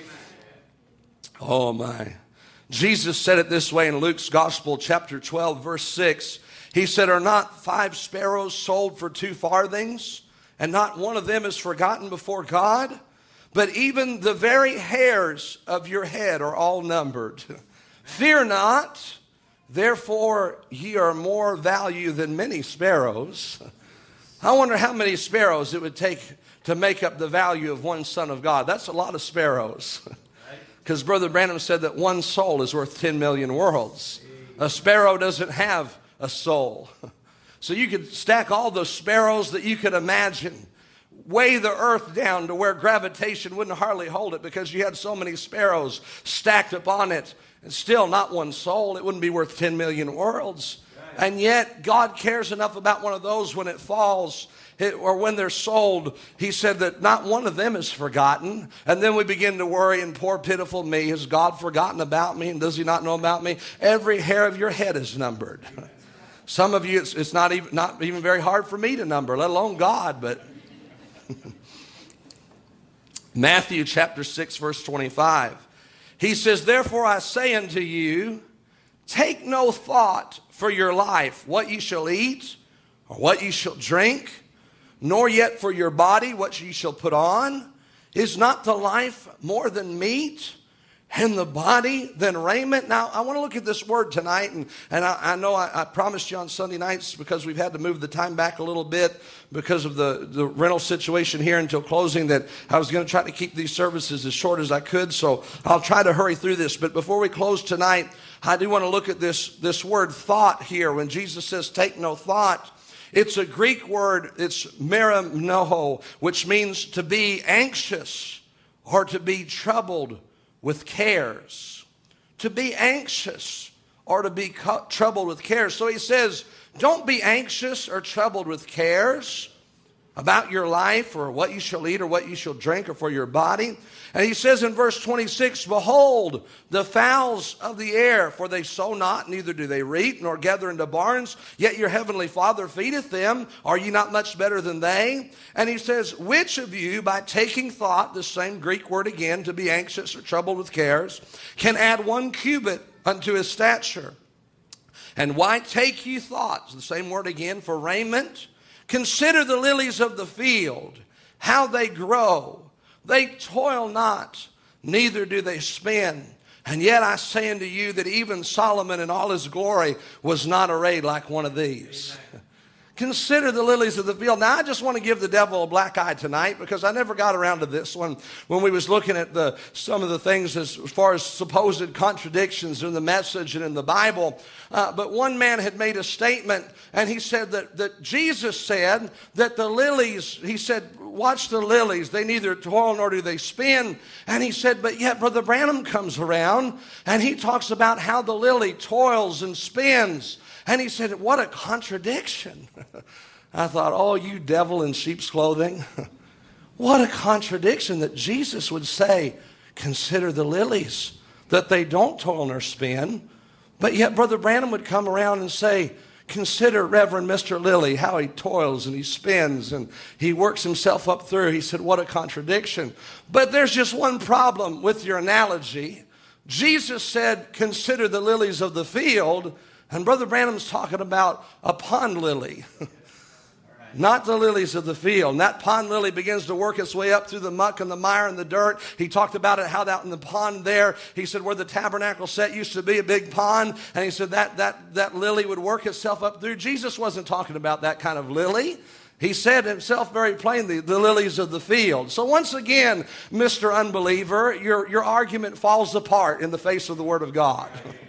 Oh my. Jesus said it this way in Luke's Gospel, chapter twelve, verse six. He said, are not five sparrows sold for two farthings, and not one of them is forgotten before God? But even the very hairs of your head are all numbered. Fear not, therefore ye are more value than many sparrows. I wonder how many sparrows it would take to make up the value of one son of God. That's a lot of sparrows. Because Brother Branham said that one soul is worth ten million worlds. A sparrow doesn't have a soul. So you could stack all the sparrows that you could imagine, weigh the earth down to where gravitation wouldn't hardly hold it because you had so many sparrows stacked upon it, and still not one soul. It wouldn't be worth ten million worlds. And yet God cares enough about one of those when it falls it, or when they're sold. He said that not one of them is forgotten. And then we begin to worry, and poor pitiful me, has God forgotten about me, and does he not know about me? Every hair of your head is numbered. Some of you, it's, it's not even not even very hard for me to number, let alone God, but Matthew chapter six, verse twenty-five. He says, therefore I say unto you, take no thought for your life, what ye shall eat, or what ye shall drink, nor yet for your body, what ye shall put on. Is not the life more than meat, and the body than raiment? Now, I want to look at this word tonight, and, and I, I know I, I promised you on Sunday nights, because we've had to move the time back a little bit because of the, the rental situation here until closing, that I was going to try to keep these services as short as I could, so I'll try to hurry through this. But before we close tonight, I do want to look at this, this word thought here. When Jesus says take no thought, it's a Greek word, it's merimnoho, which means to be anxious or to be troubled with cares. To be anxious or to be cu- troubled with cares. So he says, don't be anxious or troubled with cares about your life or what you shall eat or what you shall drink or for your body. And he says in verse twenty-six, behold, the fowls of the air, for they sow not, neither do they reap, nor gather into barns, yet your heavenly Father feedeth them. Are ye not much better than they? And he says, which of you, by taking thought, the same Greek word again, to be anxious or troubled with cares, can add one cubit unto his stature? And why take ye thought, the same word again, for raiment? Consider the lilies of the field, how they grow. They toil not, neither do they spin. And yet I say unto you that even Solomon in all his glory was not arrayed like one of these. Amen. Consider the lilies of the field. Now, I just want to give the devil a black eye tonight because I never got around to this one when we was looking at the some of the things as far as supposed contradictions in the message and in the Bible. Uh, but one man had made a statement, and he said that, that Jesus said that the lilies, he said, watch the lilies. They neither toil nor do they spin. And he said, but yet Brother Branham comes around, and he talks about how the lily toils and spins. And he said, what a contradiction. I thought, oh, you devil in sheep's clothing. What a contradiction that Jesus would say, consider the lilies, that they don't toil nor spin. But yet Brother Branham would come around and say, consider Reverend Mister Lilly, how he toils and he spins and he works himself up through. He said, what a contradiction. But there's just one problem with your analogy. Jesus said, consider the lilies of the field. And Brother Branham's talking about a pond lily, not the lilies of the field. And that pond lily begins to work its way up through the muck and the mire and the dirt. He talked about it, how out in the pond there, he said where the tabernacle set used to be a big pond. And he said that, that, that lily would work itself up through. Jesus wasn't talking about that kind of lily. He said himself very plainly, the lilies of the field. So once again, Mister Unbeliever, your, your argument falls apart in the face of the Word of God.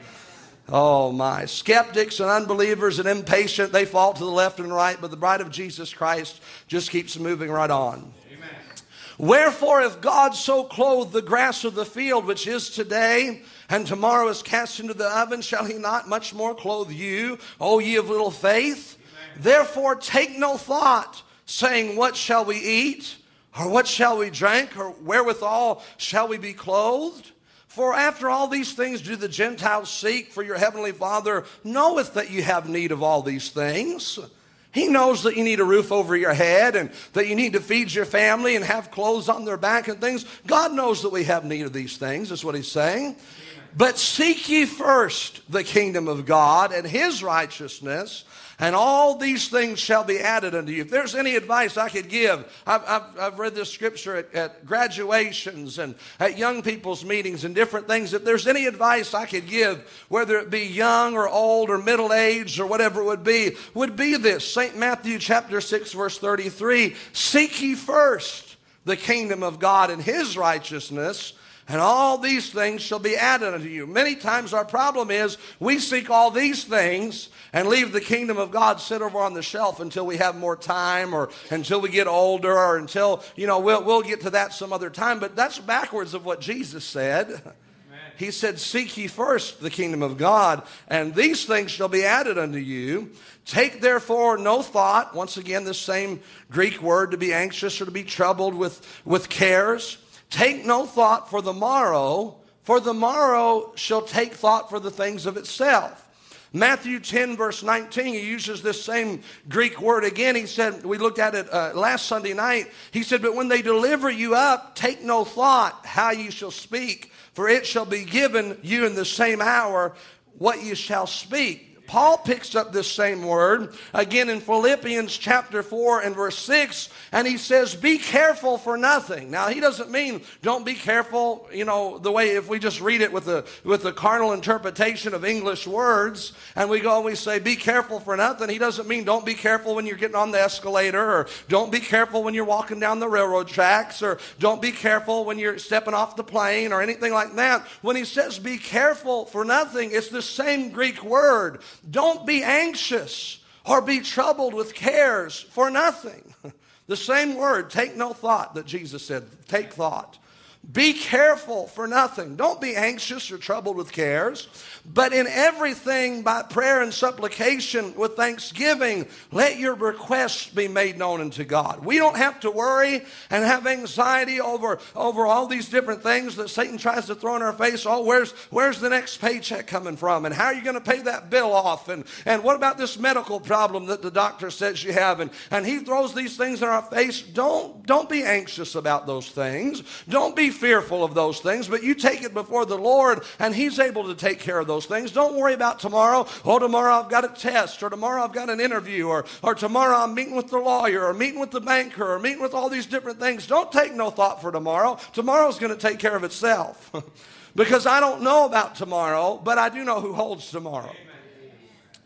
Oh my, skeptics and unbelievers and impatient, they fall to the left and right, but the bride of Jesus Christ just keeps moving right on. Amen. Wherefore, if God so clothe the grass of the field, which is today, and tomorrow is cast into the oven, shall he not much more clothe you, O ye of little faith? Amen. Therefore take no thought, saying, what shall we eat? Or what shall we drink? Or wherewithal shall we be clothed? For after all these things do the Gentiles seek, for your heavenly Father knoweth that you have need of all these things. He knows that you need a roof over your head and that you need to feed your family and have clothes on their back and things. God knows that we have need of these things, is what he's saying. Amen. But seek ye first the kingdom of God and his righteousness, and all these things shall be added unto you. If there's any advice I could give, I've, I've, I've read this scripture at, at graduations and at young people's meetings and different things. If there's any advice I could give, whether it be young or old or middle-aged or whatever it would be, would be this. Saint Matthew chapter six, verse thirty-three, seek ye first the kingdom of God and his righteousness, and all these things shall be added unto you. Many times our problem is we seek all these things and leave the kingdom of God sit over on the shelf until we have more time or until we get older or until, you know, we'll, we'll get to that some other time. But that's backwards of what Jesus said. Amen. He said, seek ye first the kingdom of God, and these things shall be added unto you. Take therefore no thought. Once again, this same Greek word, to be anxious or to be troubled with, with cares. Take no thought for the morrow, for the morrow shall take thought for the things of itself. Matthew ten, verse nineteen, he uses this same Greek word again. He said, we looked at it uh, last Sunday night. He said, but when they deliver you up, take no thought how you shall speak, for it shall be given you in the same hour what you shall speak. Paul picks up this same word again in Philippians chapter four and verse six, and he says, be careful for nothing. Now, he doesn't mean don't be careful, you know, the way if we just read it with the, with the carnal interpretation of English words, and we go and we say, be careful for nothing. He doesn't mean don't be careful when you're getting on the escalator, or don't be careful when you're walking down the railroad tracks, or don't be careful when you're stepping off the plane, or anything like that. When he says be careful for nothing, it's the same Greek word. Don't be anxious or be troubled with cares for nothing. The same word, take no thought, that Jesus said, take thought. Be careful for nothing. Don't be anxious or troubled with cares, but in everything by prayer and supplication with thanksgiving, let your requests be made known unto God. We don't have to worry and have anxiety over, over all these different things that Satan tries to throw in our face. Oh, where's, where's the next paycheck coming from? And how are you going to pay that bill off? And, and what about this medical problem that the doctor says you have? And, and he throws these things in our face. Don't, don't be anxious about those things. Don't be fearful of those things, but you take it before the Lord, and he's able to take care of those things. Don't worry about tomorrow. Oh, tomorrow I've got a test, or tomorrow I've got an interview, or, or tomorrow I'm meeting with the lawyer, or meeting with the banker, or meeting with all these different things. Don't take no thought for tomorrow. Tomorrow's going to take care of itself. Because I don't know about tomorrow, but I do know who holds tomorrow.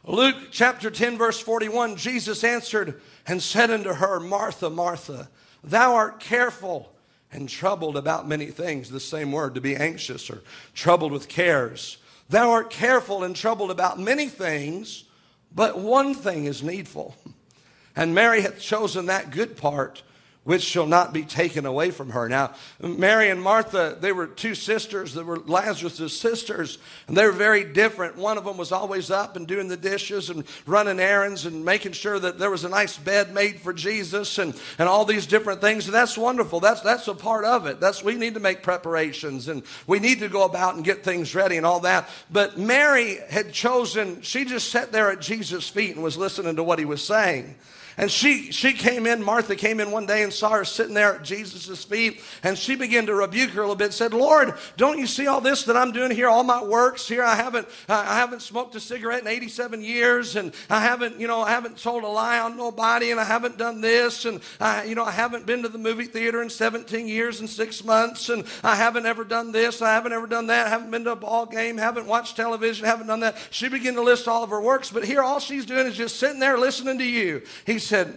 Luke chapter ten, verse forty-one, Jesus answered and said unto her, Martha, Martha, thou art careful and troubled about many things. The same word, to be anxious or troubled with cares. Thou art careful and troubled about many things, but one thing is needful. And Mary hath chosen that good part, which shall not be taken away from her. Now, Mary and Martha, they were two sisters that were Lazarus' sisters, and they were very different. One of them was always up and doing the dishes and running errands and making sure that there was a nice bed made for Jesus and, and all these different things. And that's wonderful. That's, that's a part of it. That's, we need to make preparations, and we need to go about and get things ready and all that. But Mary had chosen, she just sat there at Jesus' feet and was listening to what he was saying. And she, she came in, Martha came in one day and saw her sitting there at Jesus' feet, and she began to rebuke her a little bit, said, Lord, don't you see all this that I'm doing here, all my works here? I haven't, I haven't smoked a cigarette in eighty-seven years, and I haven't, you know, I haven't told a lie on nobody, and I haven't done this, and I, you know, I haven't been to the movie theater in seventeen years and six months, and I haven't ever done this, I haven't ever done that, I haven't been to a ball game, haven't watched television, haven't done that. She began to list all of her works, but here all she's doing is just sitting there listening to you. He said,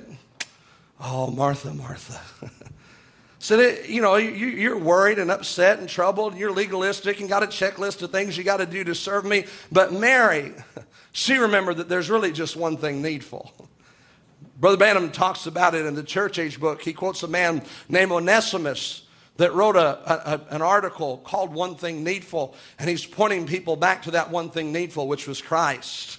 oh, Martha, Martha. So, that, you know, you, you're worried and upset and troubled, and you're legalistic and got a checklist of things you got to do to serve me. But Mary, she remembered that there's really just one thing needful. Brother Branham talks about it in the Church Age book. He quotes a man named Onesimus that wrote a, a, an article called One Thing Needful, and he's pointing people back to that one thing needful, which was Christ.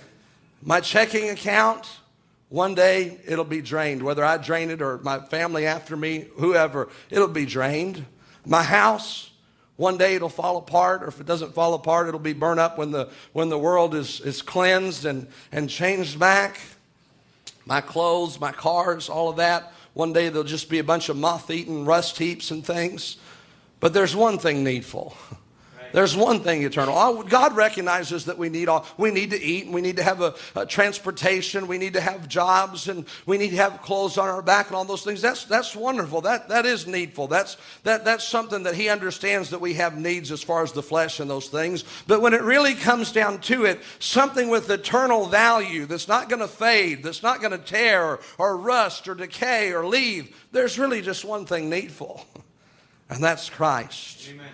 My checking account, one day it'll be drained, whether I drain it or my family after me, whoever, it'll be drained. My house, one day it'll fall apart, or if it doesn't fall apart, it'll be burned up when the when the world is, is cleansed and, and changed back. My clothes, my cars, all of that, one day there'll just be a bunch of moth-eaten rust heaps and things. But there's one thing needful. There's one thing eternal. God recognizes that we need all, we need to eat, and we need to have a, a transportation, we need to have jobs, and we need to have clothes on our back and all those things. That's that's wonderful. That that is needful. That's that that's something that he understands, that we have needs as far as the flesh and those things. But when it really comes down to it, something with eternal value that's not going to fade, that's not going to tear or, or rust or decay or leave, there's really just one thing needful, and that's Christ. Amen.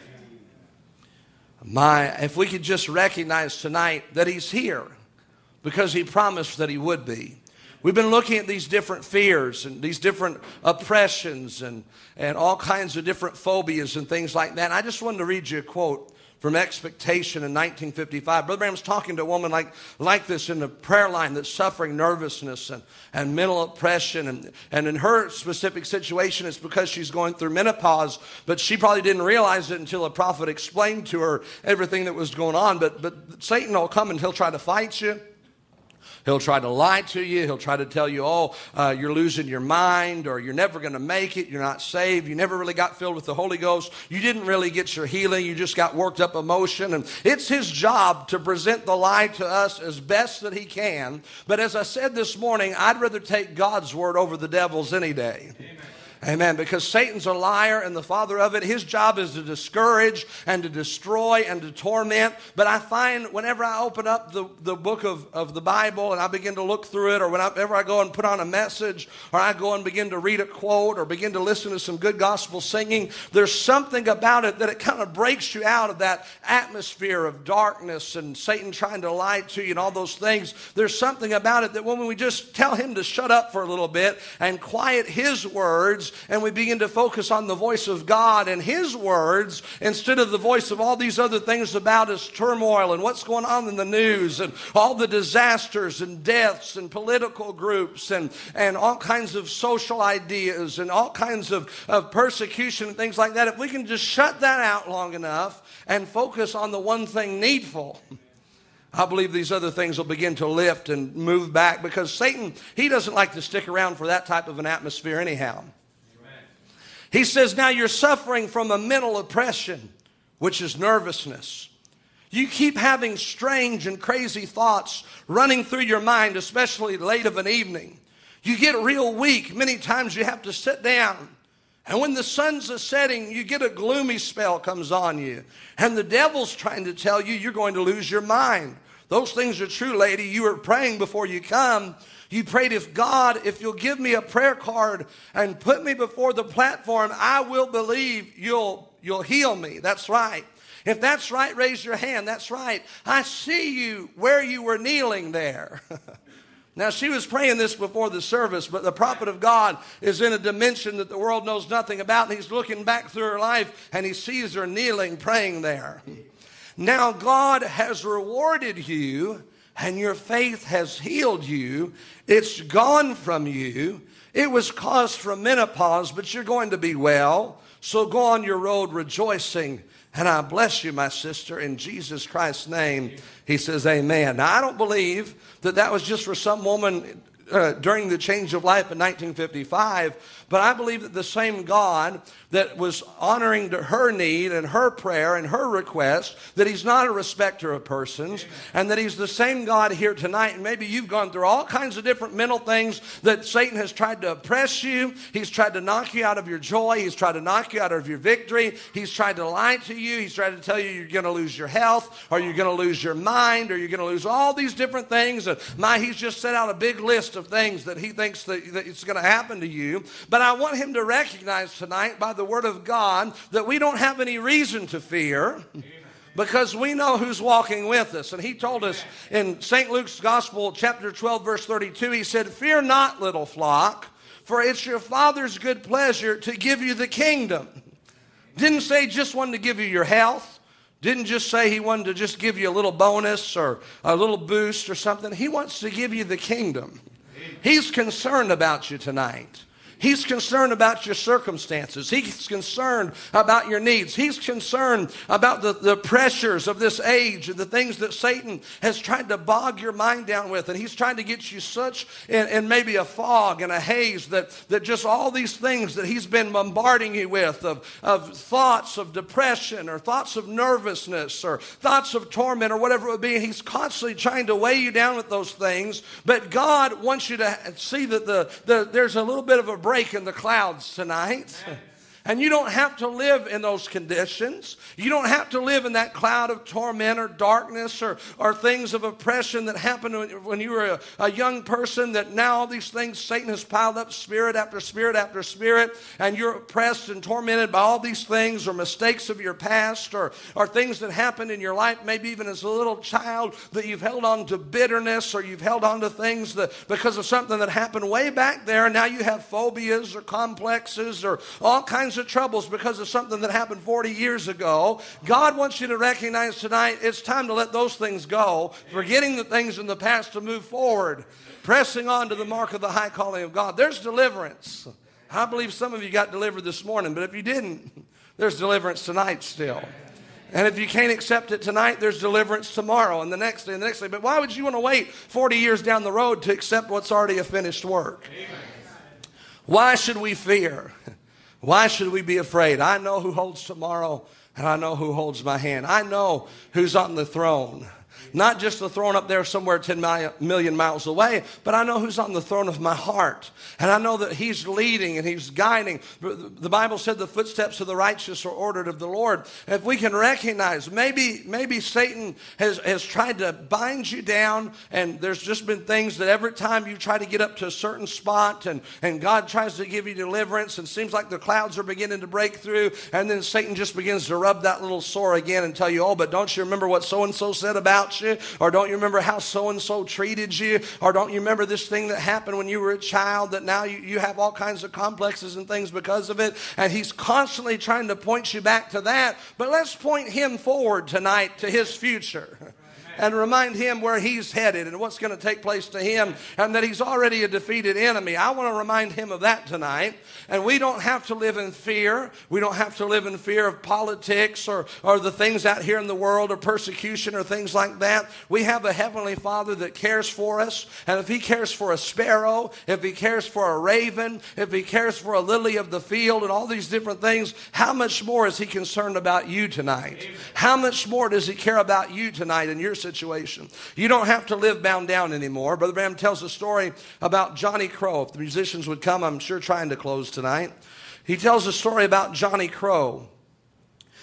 My, if we could just recognize tonight that he's here because he promised that he would be. We've been looking at these different fears and these different oppressions and, and all kinds of different phobias and things like that. And I just wanted to read you a quote from Expectation in nineteen fifty-five. Brother Branham's talking to a woman like, like this in the prayer line that's suffering nervousness and, and mental oppression. And, and in her specific situation, it's because she's going through menopause, but she probably didn't realize it until a prophet explained to her everything that was going on. But, but Satan will come and he'll try to fight you. He'll try to lie to you. He'll try to tell you, oh, uh, you're losing your mind, or you're never going to make it. You're not saved. You never really got filled with the Holy Ghost. You didn't really get your healing. You just got worked up emotion. And it's his job to present the lie to us as best that he can. But as I said this morning, I'd rather take God's word over the devil's any day. Amen. Amen. Because Satan's a liar and the father of it. His job is to discourage and to destroy and to torment. But I find whenever I open up the, the book of, of the Bible and I begin to look through it, or whenever I go and put on a message, or I go and begin to read a quote, or begin to listen to some good gospel singing, there's something about it that it kind of breaks you out of that atmosphere of darkness and Satan trying to lie to you and all those things. There's something about it that when we just tell him to shut up for a little bit and quiet his words, and we begin to focus on the voice of God and his words instead of the voice of all these other things about us, turmoil and what's going on in the news and all the disasters and deaths and political groups and, and all kinds of social ideas and all kinds of, of persecution and things like that. If we can just shut that out long enough and focus on the one thing needful, I believe these other things will begin to lift and move back, because Satan, he doesn't like to stick around for that type of an atmosphere anyhow. He says, now you're suffering from a mental oppression, which is nervousness. You keep having strange and crazy thoughts running through your mind, especially late of an evening. You get real weak. Many times you have to sit down. And when the sun's a setting, you get a gloomy spell comes on you. And the devil's trying to tell you you're going to lose your mind. Those things are true, lady. You were praying before you come. You prayed, if God, if you'll give me a prayer card and put me before the platform, I will believe you'll, you'll heal me. That's right. If that's right, raise your hand. That's right. I see you where you were kneeling there. Now, she was praying this before the service, but the prophet of God is in a dimension that the world knows nothing about, and he's looking back through her life, and he sees her kneeling, praying there. Now, God has rewarded you, and your faith has healed you. It's gone from you. It was caused from menopause, but you're going to be well. So go on your road rejoicing. And I bless you, my sister, in Jesus Christ's name. He says, amen. Now, I don't believe that that was just for some woman uh, during the change of life in nineteen fifty-five, but I believe that the same God that was honoring to her need and her prayer and her request, that he's not a respecter of persons, and that he's the same God here tonight. And maybe you've gone through all kinds of different mental things that Satan has tried to oppress you. He's tried to knock you out of your joy. He's tried to knock you out of your victory. He's tried to lie to you. He's tried to tell you you're going to lose your health, or you're going to lose your mind, or you're going to lose all these different things. And my, he's just set out a big list of things that he thinks that, that it's going to happen to you. But I want him to recognize tonight by the Word of God that we don't have any reason to fear, because we know who's walking with us. And he told us in Saint Luke's Gospel, chapter twelve, verse thirty-two, he said, fear not, little flock, for it's your Father's good pleasure to give you the kingdom. Didn't say just wanted to give you your health. Didn't just say he wanted to just give you a little bonus or a little boost or something. He wants to give you the kingdom. He's concerned about you tonight. He's concerned about your circumstances. He's concerned about your needs. He's concerned about the, the pressures of this age and the things that Satan has tried to bog your mind down with. And he's trying to get you such in, in maybe a fog and a haze that, that just all these things that he's been bombarding you with of, of thoughts of depression or thoughts of nervousness or thoughts of torment or whatever it would be. And he's constantly trying to weigh you down with those things. But God wants you to see that the, the there's a little bit of a break in the clouds tonight. And you don't have to live in those conditions. You don't have to live in that cloud of torment or darkness or, or things of oppression that happened when you were a, a young person, that now all these things, Satan has piled up spirit after spirit after spirit, and you're oppressed and tormented by all these things or mistakes of your past or, or things that happened in your life, maybe even as a little child, that you've held on to bitterness or you've held on to things that because of something that happened way back there, and now you have phobias or complexes or all kinds of troubles because of something that happened forty years ago. God wants you to recognize tonight it's time to let those things go, forgetting the things in the past to move forward, pressing on to the mark of the high calling of God. There's deliverance. I believe some of you got delivered this morning, but if you didn't, there's deliverance tonight still. And if you can't accept it tonight, there's deliverance tomorrow and the next day and the next day. But why would you want to wait forty years down the road to accept what's already a finished work? Why should we fear? Why should we be afraid? I know who holds tomorrow, and I know who holds my hand. I know who's on the throne. Not just the throne up there somewhere ten million miles away, but I know who's on the throne of my heart. And I know that he's leading and he's guiding. The Bible said the footsteps of the righteous are ordered of the Lord. If we can recognize, maybe maybe Satan has, has tried to bind you down, and there's just been things that every time you try to get up to a certain spot and, and God tries to give you deliverance, and seems like the clouds are beginning to break through, and then Satan just begins to rub that little sore again and tell you, oh, but don't you remember what so-and-so said about you? Or don't you remember how so-and-so treated you? Or don't you remember this thing that happened when you were a child that now you, you have all kinds of complexes and things because of it? And he's constantly trying to point you back to that. But let's point him forward tonight to his future. And remind him where he's headed and what's going to take place to him, and that he's already a defeated enemy. I want to remind him of that tonight. And we don't have to live in fear. We don't have to live in fear of politics or, or the things out here in the world or persecution or things like that. We have a heavenly Father that cares for us. And if he cares for a sparrow, if he cares for a raven, if he cares for a lily of the field and all these different things, how much more is he concerned about you tonight? How much more does he care about you tonight in your situation? You don't have to live bound down anymore. Brother Branham tells a story about Johnny Crow. If the musicians would come, I'm sure trying to close tonight. He tells a story about Johnny Crow.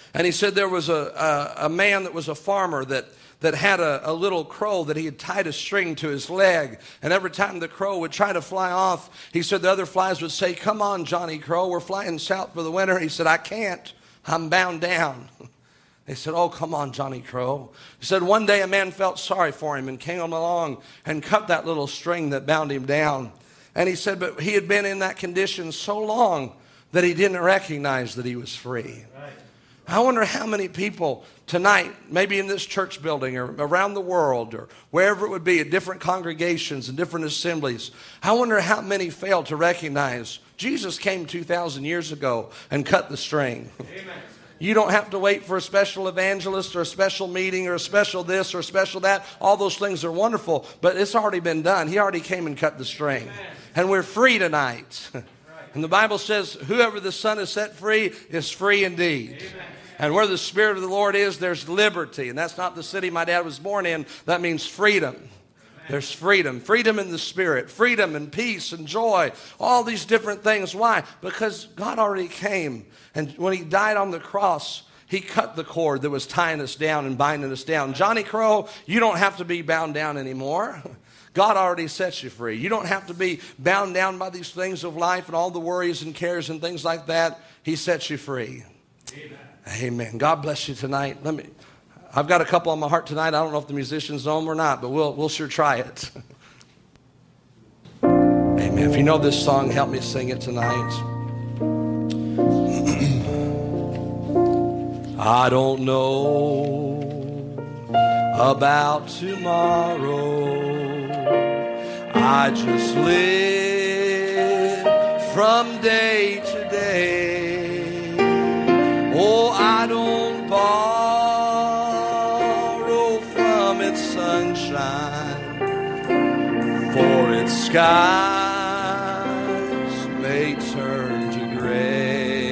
And he said there was a, a, a man that was a farmer that, that had a, a little crow that he had tied a string to his leg. And every time the crow would try to fly off, he said the other flies would say, "Come on, Johnny Crow, we're flying south for the winter." He said, "I can't. I'm bound down." They said, "Oh, come on, Johnny Crow." He said one day a man felt sorry for him and came along and cut that little string that bound him down. And he said, but he had been in that condition so long that he didn't recognize that he was free. Right. I wonder how many people tonight, maybe in this church building or around the world or wherever it would be, at different congregations and different assemblies, I wonder how many fail to recognize Jesus came two thousand years ago and cut the string. Amen. You don't have to wait for a special evangelist or a special meeting or a special this or a special that. All those things are wonderful, but it's already been done. He already came and cut the string. Amen. And we're free tonight. Right. And the Bible says, whoever the Son has set free is free indeed. Amen. And where the Spirit of the Lord is, there's liberty. And that's not the city my dad was born in. That means freedom. Amen. There's freedom. Freedom in the Spirit. Freedom and peace and joy. All these different things. Why? Because God already came. And when he died on the cross, he cut the cord that was tying us down and binding us down. Johnny Crow, you don't have to be bound down anymore. God already sets you free. You don't have to be bound down by these things of life and all the worries and cares and things like that. He sets you free. Amen. Amen. God bless you tonight. Let me. I've got a couple on my heart tonight. I don't know if the musicians know them or not, but we'll we'll sure try it. Amen. If you know this song, help me sing it tonight. I don't know about tomorrow. I just live from day to day. Oh, I don't borrow from its sunshine, for its skies may turn to gray.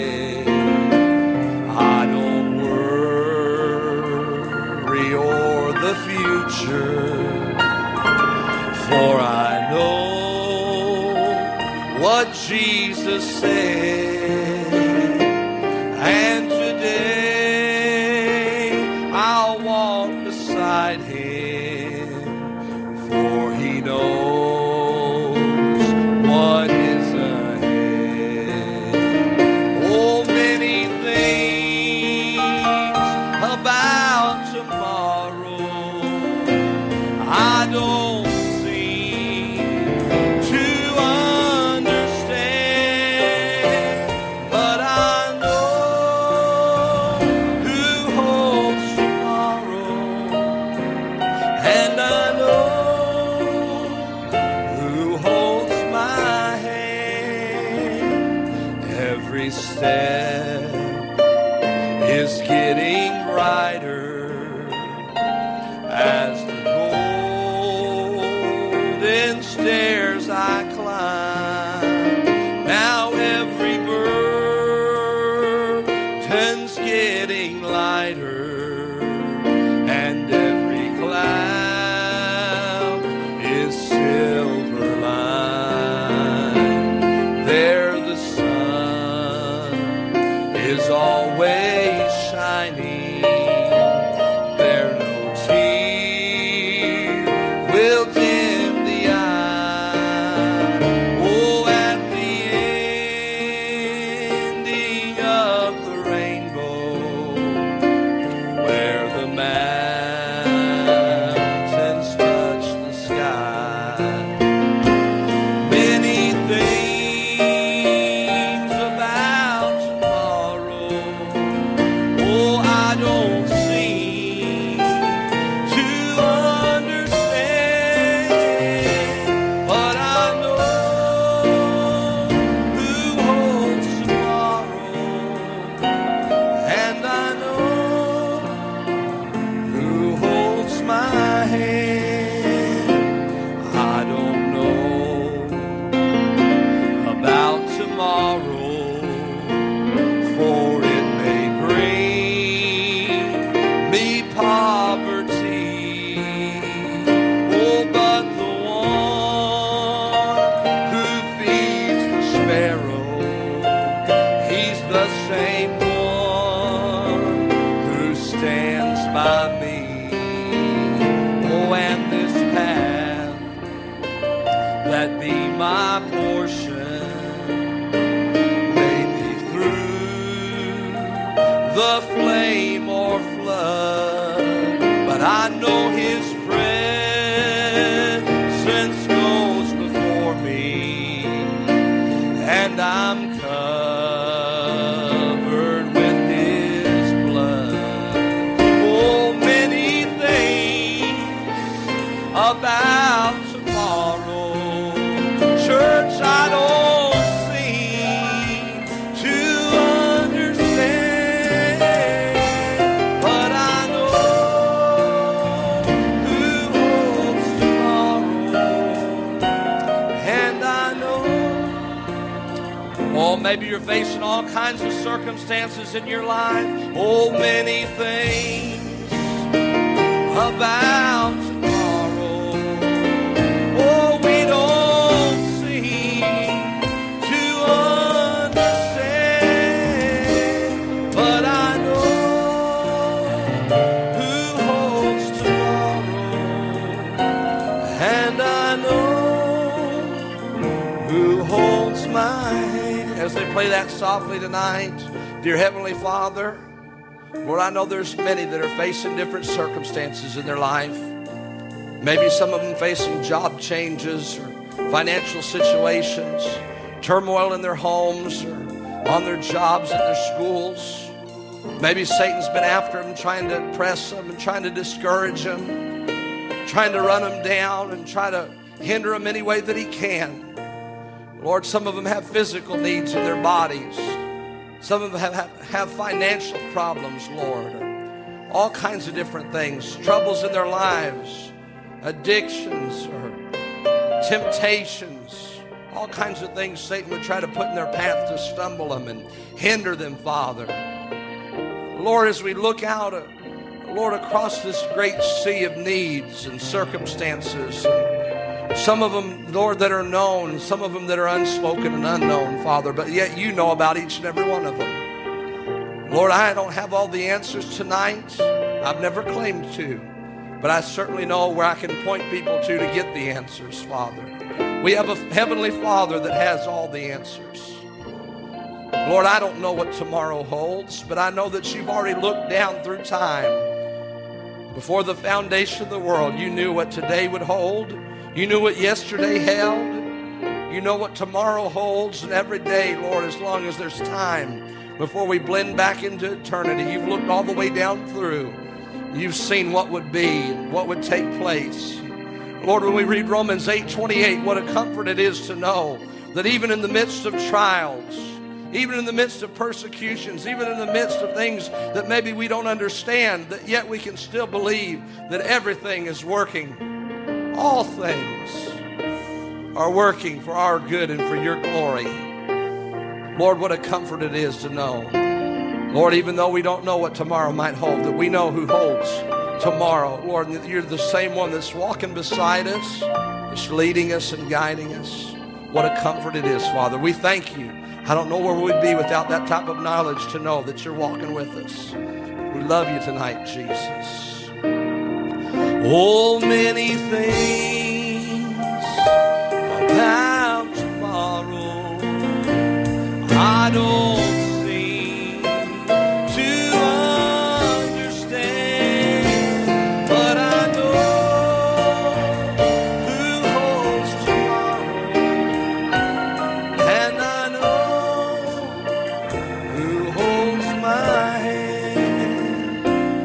The future, for I know what Jesus said, and today I'll walk beside him, for he knows what is ahead. Oh, many things about tomorrow I don't seem to understand, but I know who holds tomorrow, and I know who holds my hand. Every step is getting brighter as the stairs I climb. Now every burden's getting lighter, and every cloud is silver lined. There the sun is always shining. There no tear will dim the eye. flame or flood, but I know His presence goes before me, and I'm covered with His blood. Oh, many things about tomorrow, church, I don't seem to understand, but I know who holds tomorrow, and I know. Oh, maybe you're facing all kinds of circumstances in your life. Oh, many things about tomorrow. Oh, we don't seem to understand, but I know who holds tomorrow, and I know who holds my hand. As they play that softly tonight, dear Heavenly Father, Lord, I know there's many that are facing different circumstances in their life. Maybe some of them facing job changes or financial situations, turmoil in their homes or on their jobs at their schools. Maybe Satan's been after them, trying to press them and trying to discourage them, trying to run them down and try to hinder them any way that he can. Lord, some of them have physical needs in their bodies. Some of them have, have, have financial problems, Lord. All kinds of different things, troubles in their lives, addictions or temptations, all kinds of things Satan would try to put in their path to stumble them and hinder them, Father. Lord, as we look out, uh, Lord, across this great sea of needs and circumstances, and some of them, Lord, that are known, some of them that are unspoken and unknown, Father, but yet you know about each and every one of them. Lord, I don't have all the answers tonight. I've never claimed to, but I certainly know where I can point people to to get the answers, Father. We have a Heavenly Father that has all the answers. Lord, I don't know what tomorrow holds, but I know that you've already looked down through time. Before the foundation of the world, you knew what today would hold. You knew what yesterday held. You know what tomorrow holds, and every day, Lord, as long as there's time before we blend back into eternity, you've looked all the way down through. You've seen what would be and what would take place. Lord, when we read Romans eight twenty-eight, what a comfort it is to know that even in the midst of trials, even in the midst of persecutions, even in the midst of things that maybe we don't understand, that yet we can still believe that everything is working. All things are working for our good and for your glory. Lord, what a comfort it is to know, Lord, even though we don't know what tomorrow might hold, that we know who holds tomorrow. Lord, that you're the same one that's walking beside us, that's leading us and guiding us. What a comfort it is, Father. We thank you. I don't know where we'd be without that type of knowledge to know that you're walking with us. We love you tonight, Jesus. Oh, many things about tomorrow I don't seem to understand, but I know who holds tomorrow, and I know who holds my hand.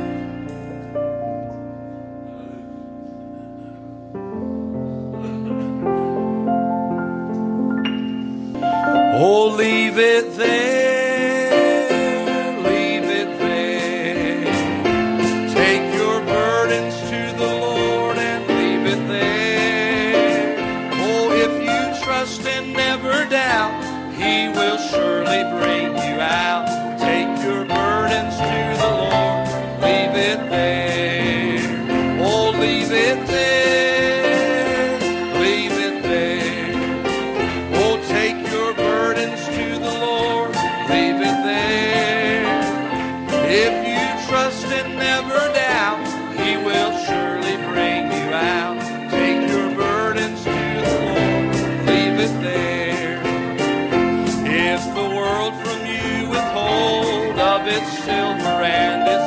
Oh, leave it there, leave it there. Take your burdens to the Lord and leave it there. Oh, if you trust and never doubt, He will surely bring you out. Take your burdens to the Lord, leave it there. Oh, leave it there, leave it there. Oh, take your burdens to the Lord, leave it there. If you trust and never doubt, He will surely bring you out. Take your burdens to the Lord, leave it there. If the world from you withhold of its silver and its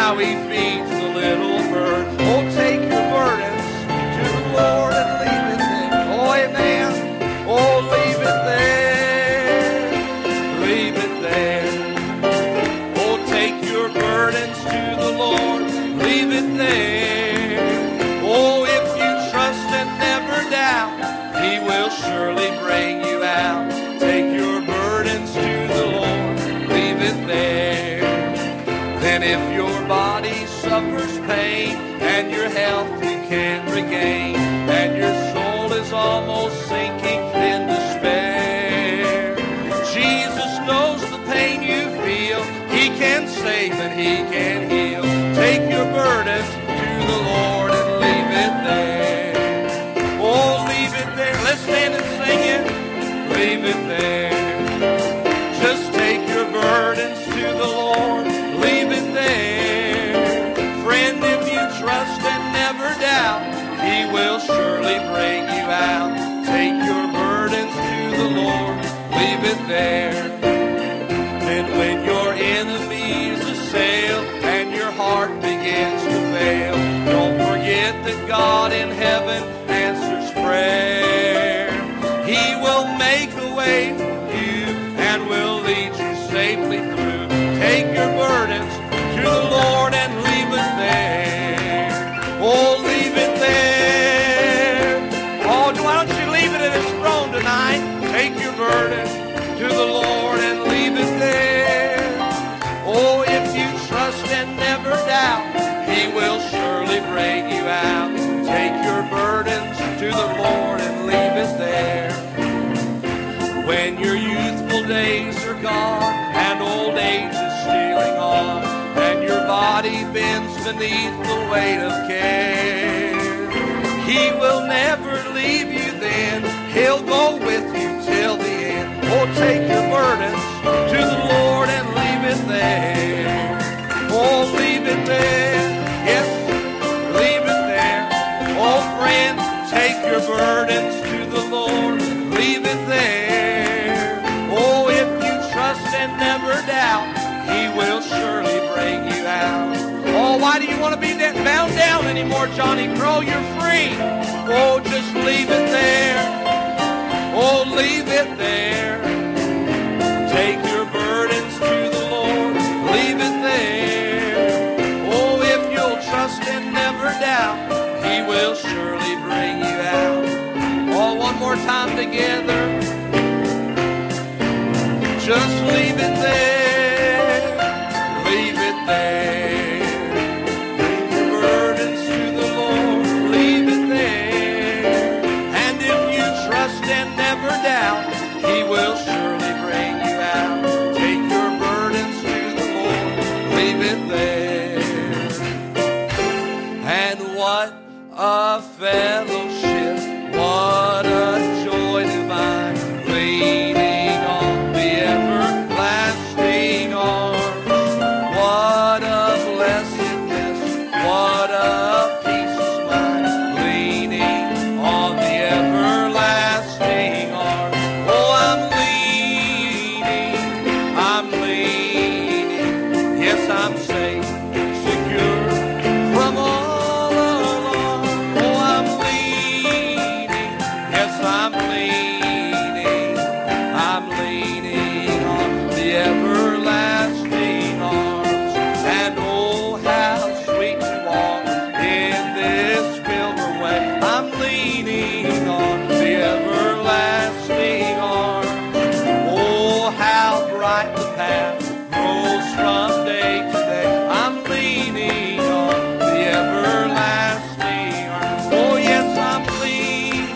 how he feeds the little bird. Oh, take your burdens to the Lord and leave it there. Oh, amen. Oh, leave it there. Leave it there. Oh, take your burdens to the Lord. Leave it there. Oh, if you trust and never doubt, he will surely bring you out. Take your burdens to the Lord. Leave it there. Then if your body suffers pain and your health you can't regain, and your soul is almost sinking in despair, Jesus knows the pain you feel. He can save and he can heal. Take your burdens to the Lord and leave it there. Oh, leave it there. Let's stand and sing it. Leave it there. Just take your burdens to the Lord. Leave it there. Friend, if you trust and never doubt, he will surely bring you out. Take your burdens to the Lord. Leave it there. And when your enemies assail and your heart begins to fail, don't forget that God in heaven answers prayer. He will make a way for you and will lead you safely through. Take your burdens to the Lord and leave it there. Oh, leave it there. Oh, why don't you leave it at his throne tonight? Take your burdens to the Lord and leave it there. Oh, if you trust and never doubt, he will surely bring you out. Take your burdens to the Lord and leave it there. When your youthful days are gone and old age is stealing on, and your body bends beneath the weight of care, he will never leave you then. He'll go with you till the end. Oh, take your burdens to the Lord and leave it there. Oh, leave it there. Yes, leave it there. Oh, friend, take your burdens to the Lord. Leave it there. Oh, if you trust and never doubt, he will surely bring you out. Oh, why do you want to be bound down anymore, Johnny Crow? You're free. Oh, just leave it there. Oh, leave it there. Take your burdens to the Lord. Leave it there. Oh, if you'll trust and never doubt, he will surely bring you out. Oh, one more time together. Just leave it there. Leave it there. Bring your burdens to the Lord. Leave it there. And if you trust and never doubt, he will surely bring you out. Take your burdens to the Lord. Leave it there. And what a fellowship, what a joy divine, leaning on the everlasting arms. What a blessedness, what a peace is mine, leaning on the everlasting arms. Oh, I'm leaning, I'm leaning, yes, I'm safe, secure from all alarm. Oh, I'm leaning, yes, I'm leaning, I'm leaning on the everlasting arms. And oh, how sweet to walk in this pilgrim way. I'm leaning on the everlasting arms. Oh, how bright the path grows from day to day. I'm leaning on the everlasting arms. Oh, yes, I'm leaning.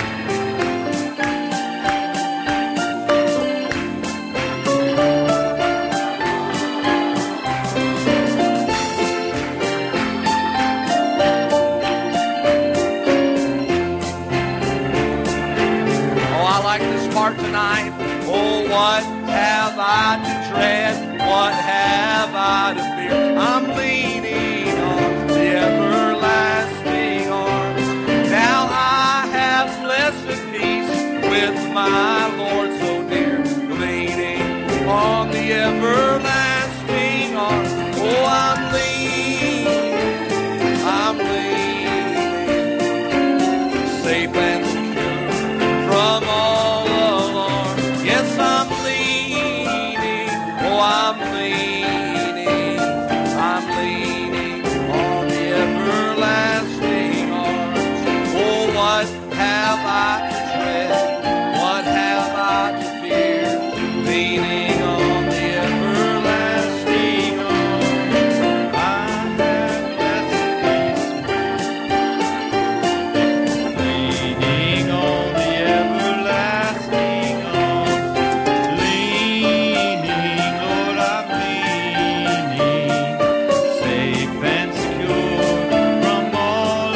Oh, I like this part tonight. Oh, what have I to dread? What have I to fear? I'm leaning on the everlasting arms. Now I have blessed peace with my Lord so dear, leaning on the everlasting arms. Oh, I'm leaning. safe and secure from all alarm. Yes, I'm leaning, oh, I'm leaning, I'm leaning on the everlasting arms. Oh, what have I to dread? What have I to fear? Leaning on the everlasting arms, I have blessed peace. Leaning on the everlasting arms, leaning, Lord, I'm leaning, safe and secure from all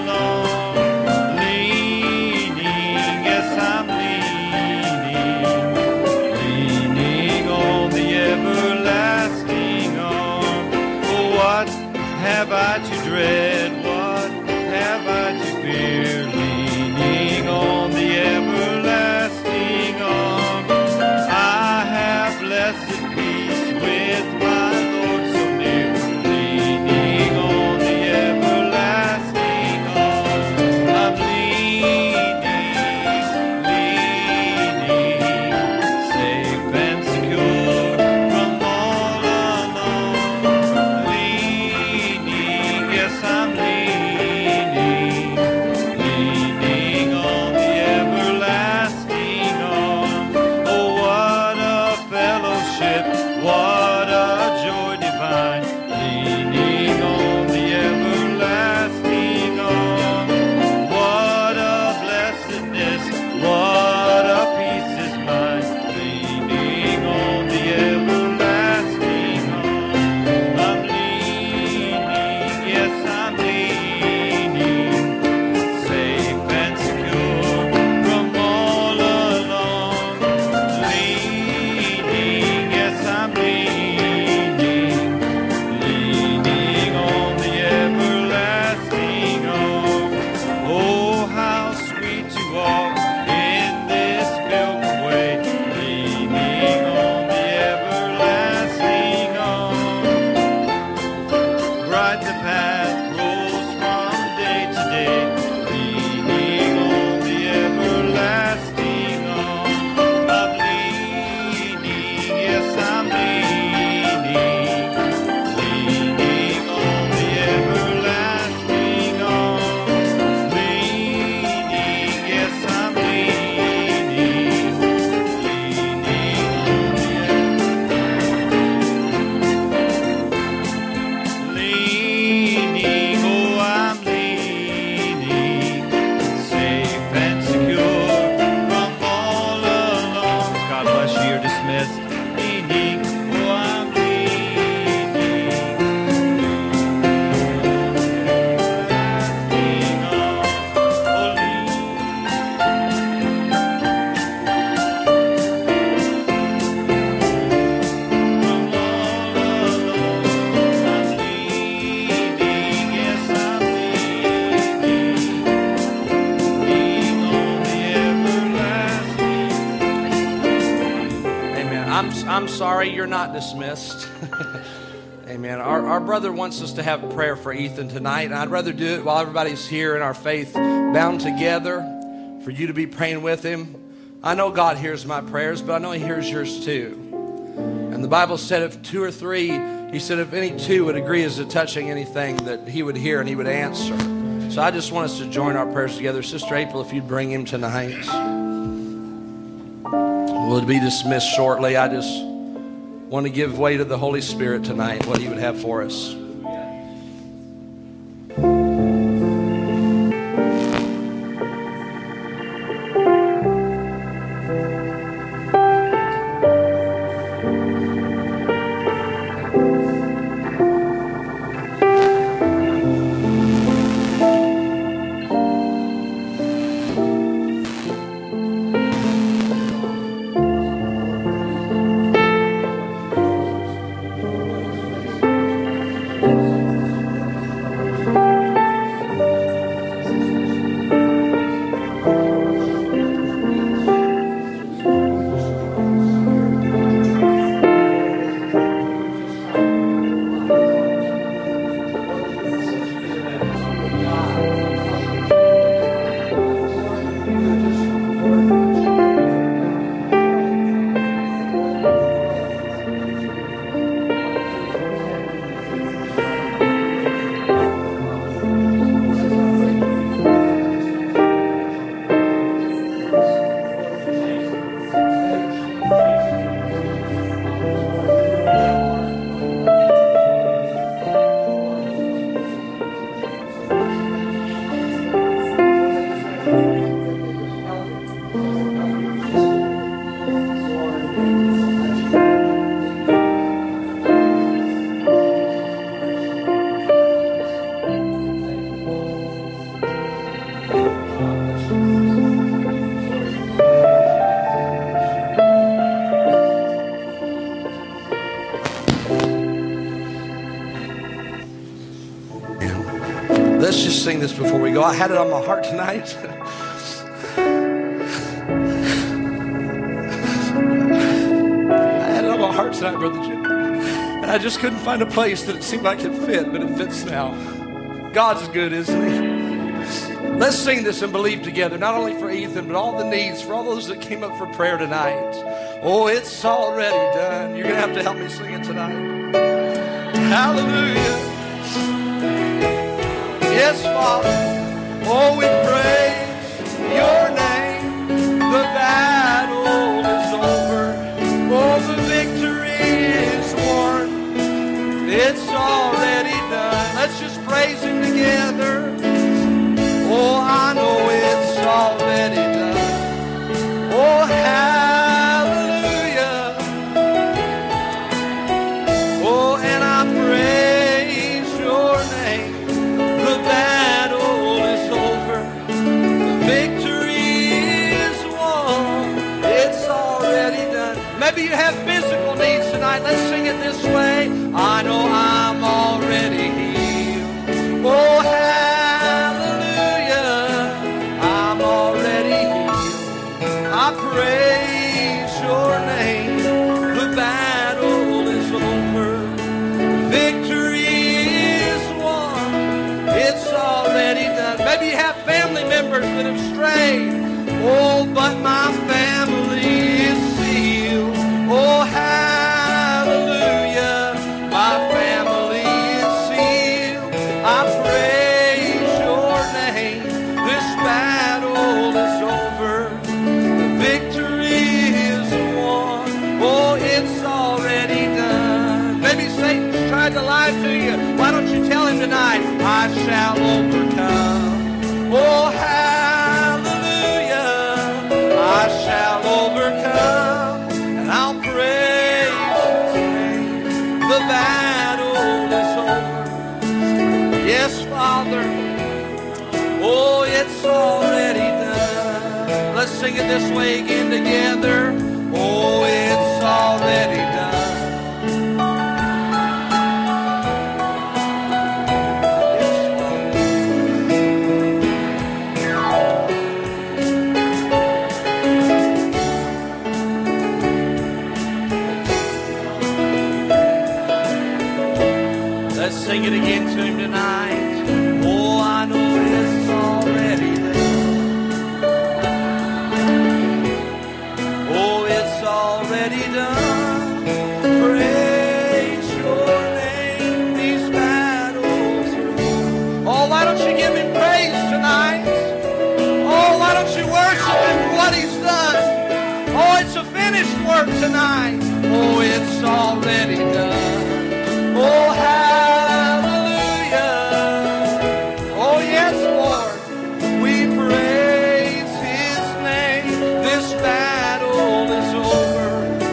alarm. Leaning, yes, I'm leaning, leaning on the everlasting arm. Oh, what have I to dread? What have I to fear? Leaning on the everlasting arm, I have blessed peace with my Lord so near. Leaning on the everlasting arm, I'm leaning, leaning, safe and secure from all alarm. Leaning, yes, I'm leaning, leaning on the everlasting arm. Oh, what a fellowship, what a joy divine. Leaning on the everlasting arm. What a blessedness, what a peace is mine. Leaning on the everlasting arm. I'm leaning, yes, I'm leaning, safe and secure from all alarm. Leaning, yes, I'm leaning, leaning on the everlasting arm. Oh, how sweet to walk in this pilgrim way, leaning on the everlasting arm. Bright the path rolls from day to day, leaning on the everlasting arm. I'm leaning, yes, I'm leaning, leaning on the everlasting arm. Leaning, yes, I'm leaning, leaning on the leaning, oh, I'm leaning, safe and secure from all alarms. God bless you, you're dismissed. Leaning, oh, I'm leaning, everlasting arms. Oh, leaning, from all alarms. I'm leaning, yes, I'm leaning, leaning on the everlasting. Amen. I'm I'm sorry you're not dismissed. Amen. Our, our brother wants us to have prayer for Ethan tonight, and I'd rather do it while everybody's here in our faith bound together for you to be praying with him. I know God hears my prayers, but I know he hears yours too. And the Bible said if two or three, he said if any two would agree as to touching anything, that he would hear and he would answer. So I just want us to join our prayers together. Sister April, if you'd bring him tonight. We'll be dismissed shortly. I just want to give way to the Holy Spirit tonight, what he would have for us. sing this before we go. I had it on my heart tonight. I had it on my heart tonight, Brother Jim. And I just couldn't find a place that it seemed like it fit, but it fits now. God's good, isn't He? Let's sing this and believe together, not only for Ethan, but all the needs, for all those that came up for prayer tonight. Oh, it's already done. You're going to have to help me sing it tonight. Hallelujah. Yes, Father. Oh, we praise your name. The battle is over. Oh, the victory is won. It's already done. Let's just praise Him together. Oh, I know it's already done. Oh, hallelujah. Oh, and I praise your name. The battle is over. The victory is won. It's already done. Maybe you have physical needs tonight. Let's sing it this way. I know I'm already healed. Oh, hallelujah. I'm already healed. I praise your name. The battle is over. Victory is won. It's already done. Maybe you have family members that have strayed. Oh, but my family is sealed. Oh, hallelujah. My family is sealed. I praise your name. This battle is over. The victory is won. Oh, it's already done. Maybe Satan's tried to lie to you. Why don't you tell him tonight, I shall overcome. Oh, hallelujah. I shall overcome. And I'll praise His name. The battle is over. Yes, Father. Oh, it's already done. Let's sing it this way again together. Oh, it's already done. Let's sing it again to Him tonight. Oh, I know it's already done. Oh, it's already done. Praise your name. These battles are won. Oh, why don't you give Him praise tonight? Oh, why don't you worship Him for what He's done? Oh, it's a finished work tonight. Oh, it's already done. Oh, hallelujah. Oh, yes, Lord. We praise His name. This battle is over.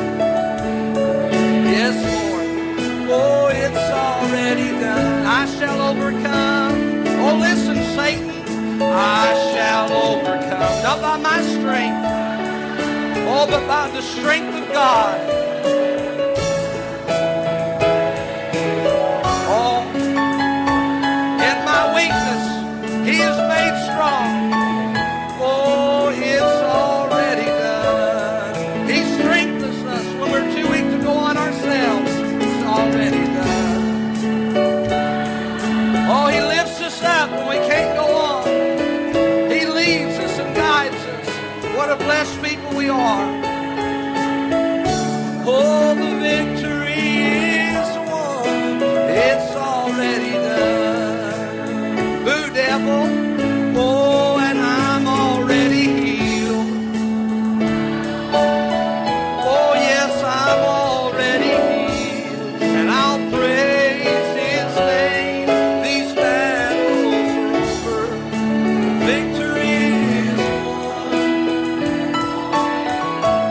Yes, Lord. Oh, it's already done. I shall overcome. Oh, listen, Satan. I shall overcome. Not by my strength. Oh, but by the strength of God. He is made strong. Oh, it's already done. He strengthens us when we're too weak to go on ourselves. It's already done. Oh, He lifts us up when we can't go on. He leads us and guides us. What a blessed people we are. Oh, the victory is won. It's already done. Boo, devil. Oh, and I'm already healed. Oh, yes, I'm already healed. And I'll praise His name. These battles are over. Victory is won.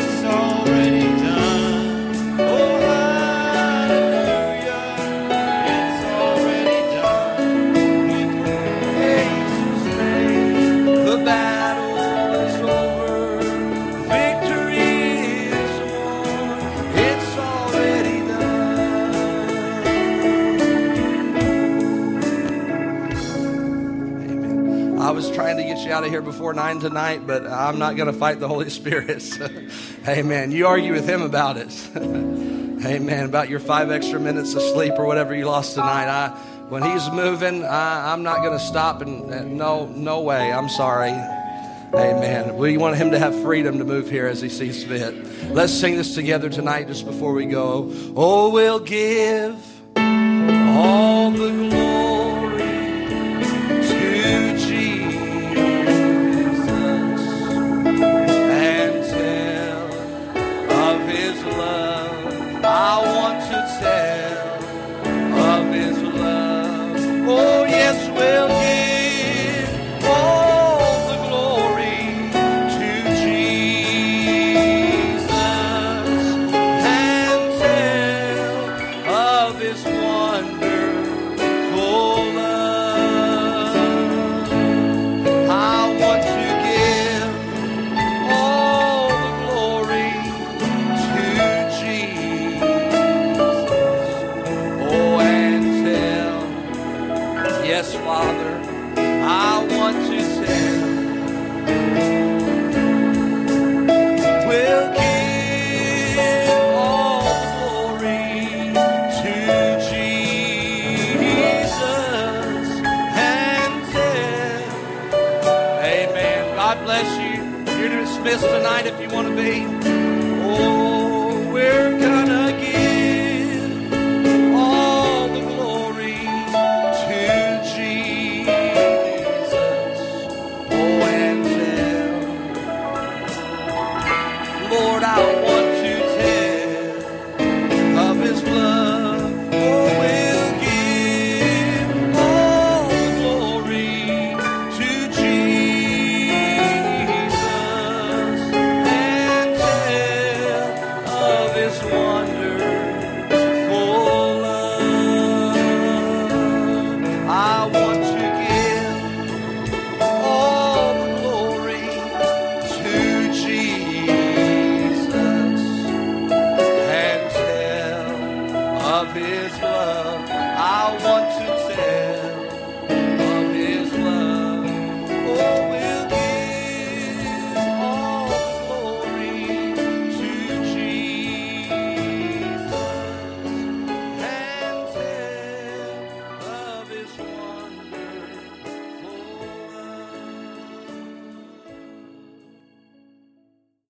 it's already done. Oh, hallelujah, it's already done. In Jesus' name, the battle is over, victory is won, it's already done. Amen. I was trying to get you out of here before nine tonight, but I'm not going to fight the Holy Spirit. Amen. You argue with him about it. Amen. About your five extra minutes of sleep or whatever you lost tonight. I, when he's moving, I, I'm not going to stop. And, and no, no way. I'm sorry. Amen. We want him to have freedom to move here as he sees fit. Let's sing this together tonight just before we go. Oh, we'll give all the glory to Jesus and tell of his love. I want to tell of his love. Oh, yes, we'll give all the glory to Jesus and tell of his wonderful love. I want to give all the glory to Jesus. Oh, and tell, yes, Father, I want to tell. We'll give all the glory to Jesus and tell. Amen. God bless you. You're dismissed tonight if you want to be. Oh, we're gonna give all the glory to Jesus. Oh, and tell, Lord, I want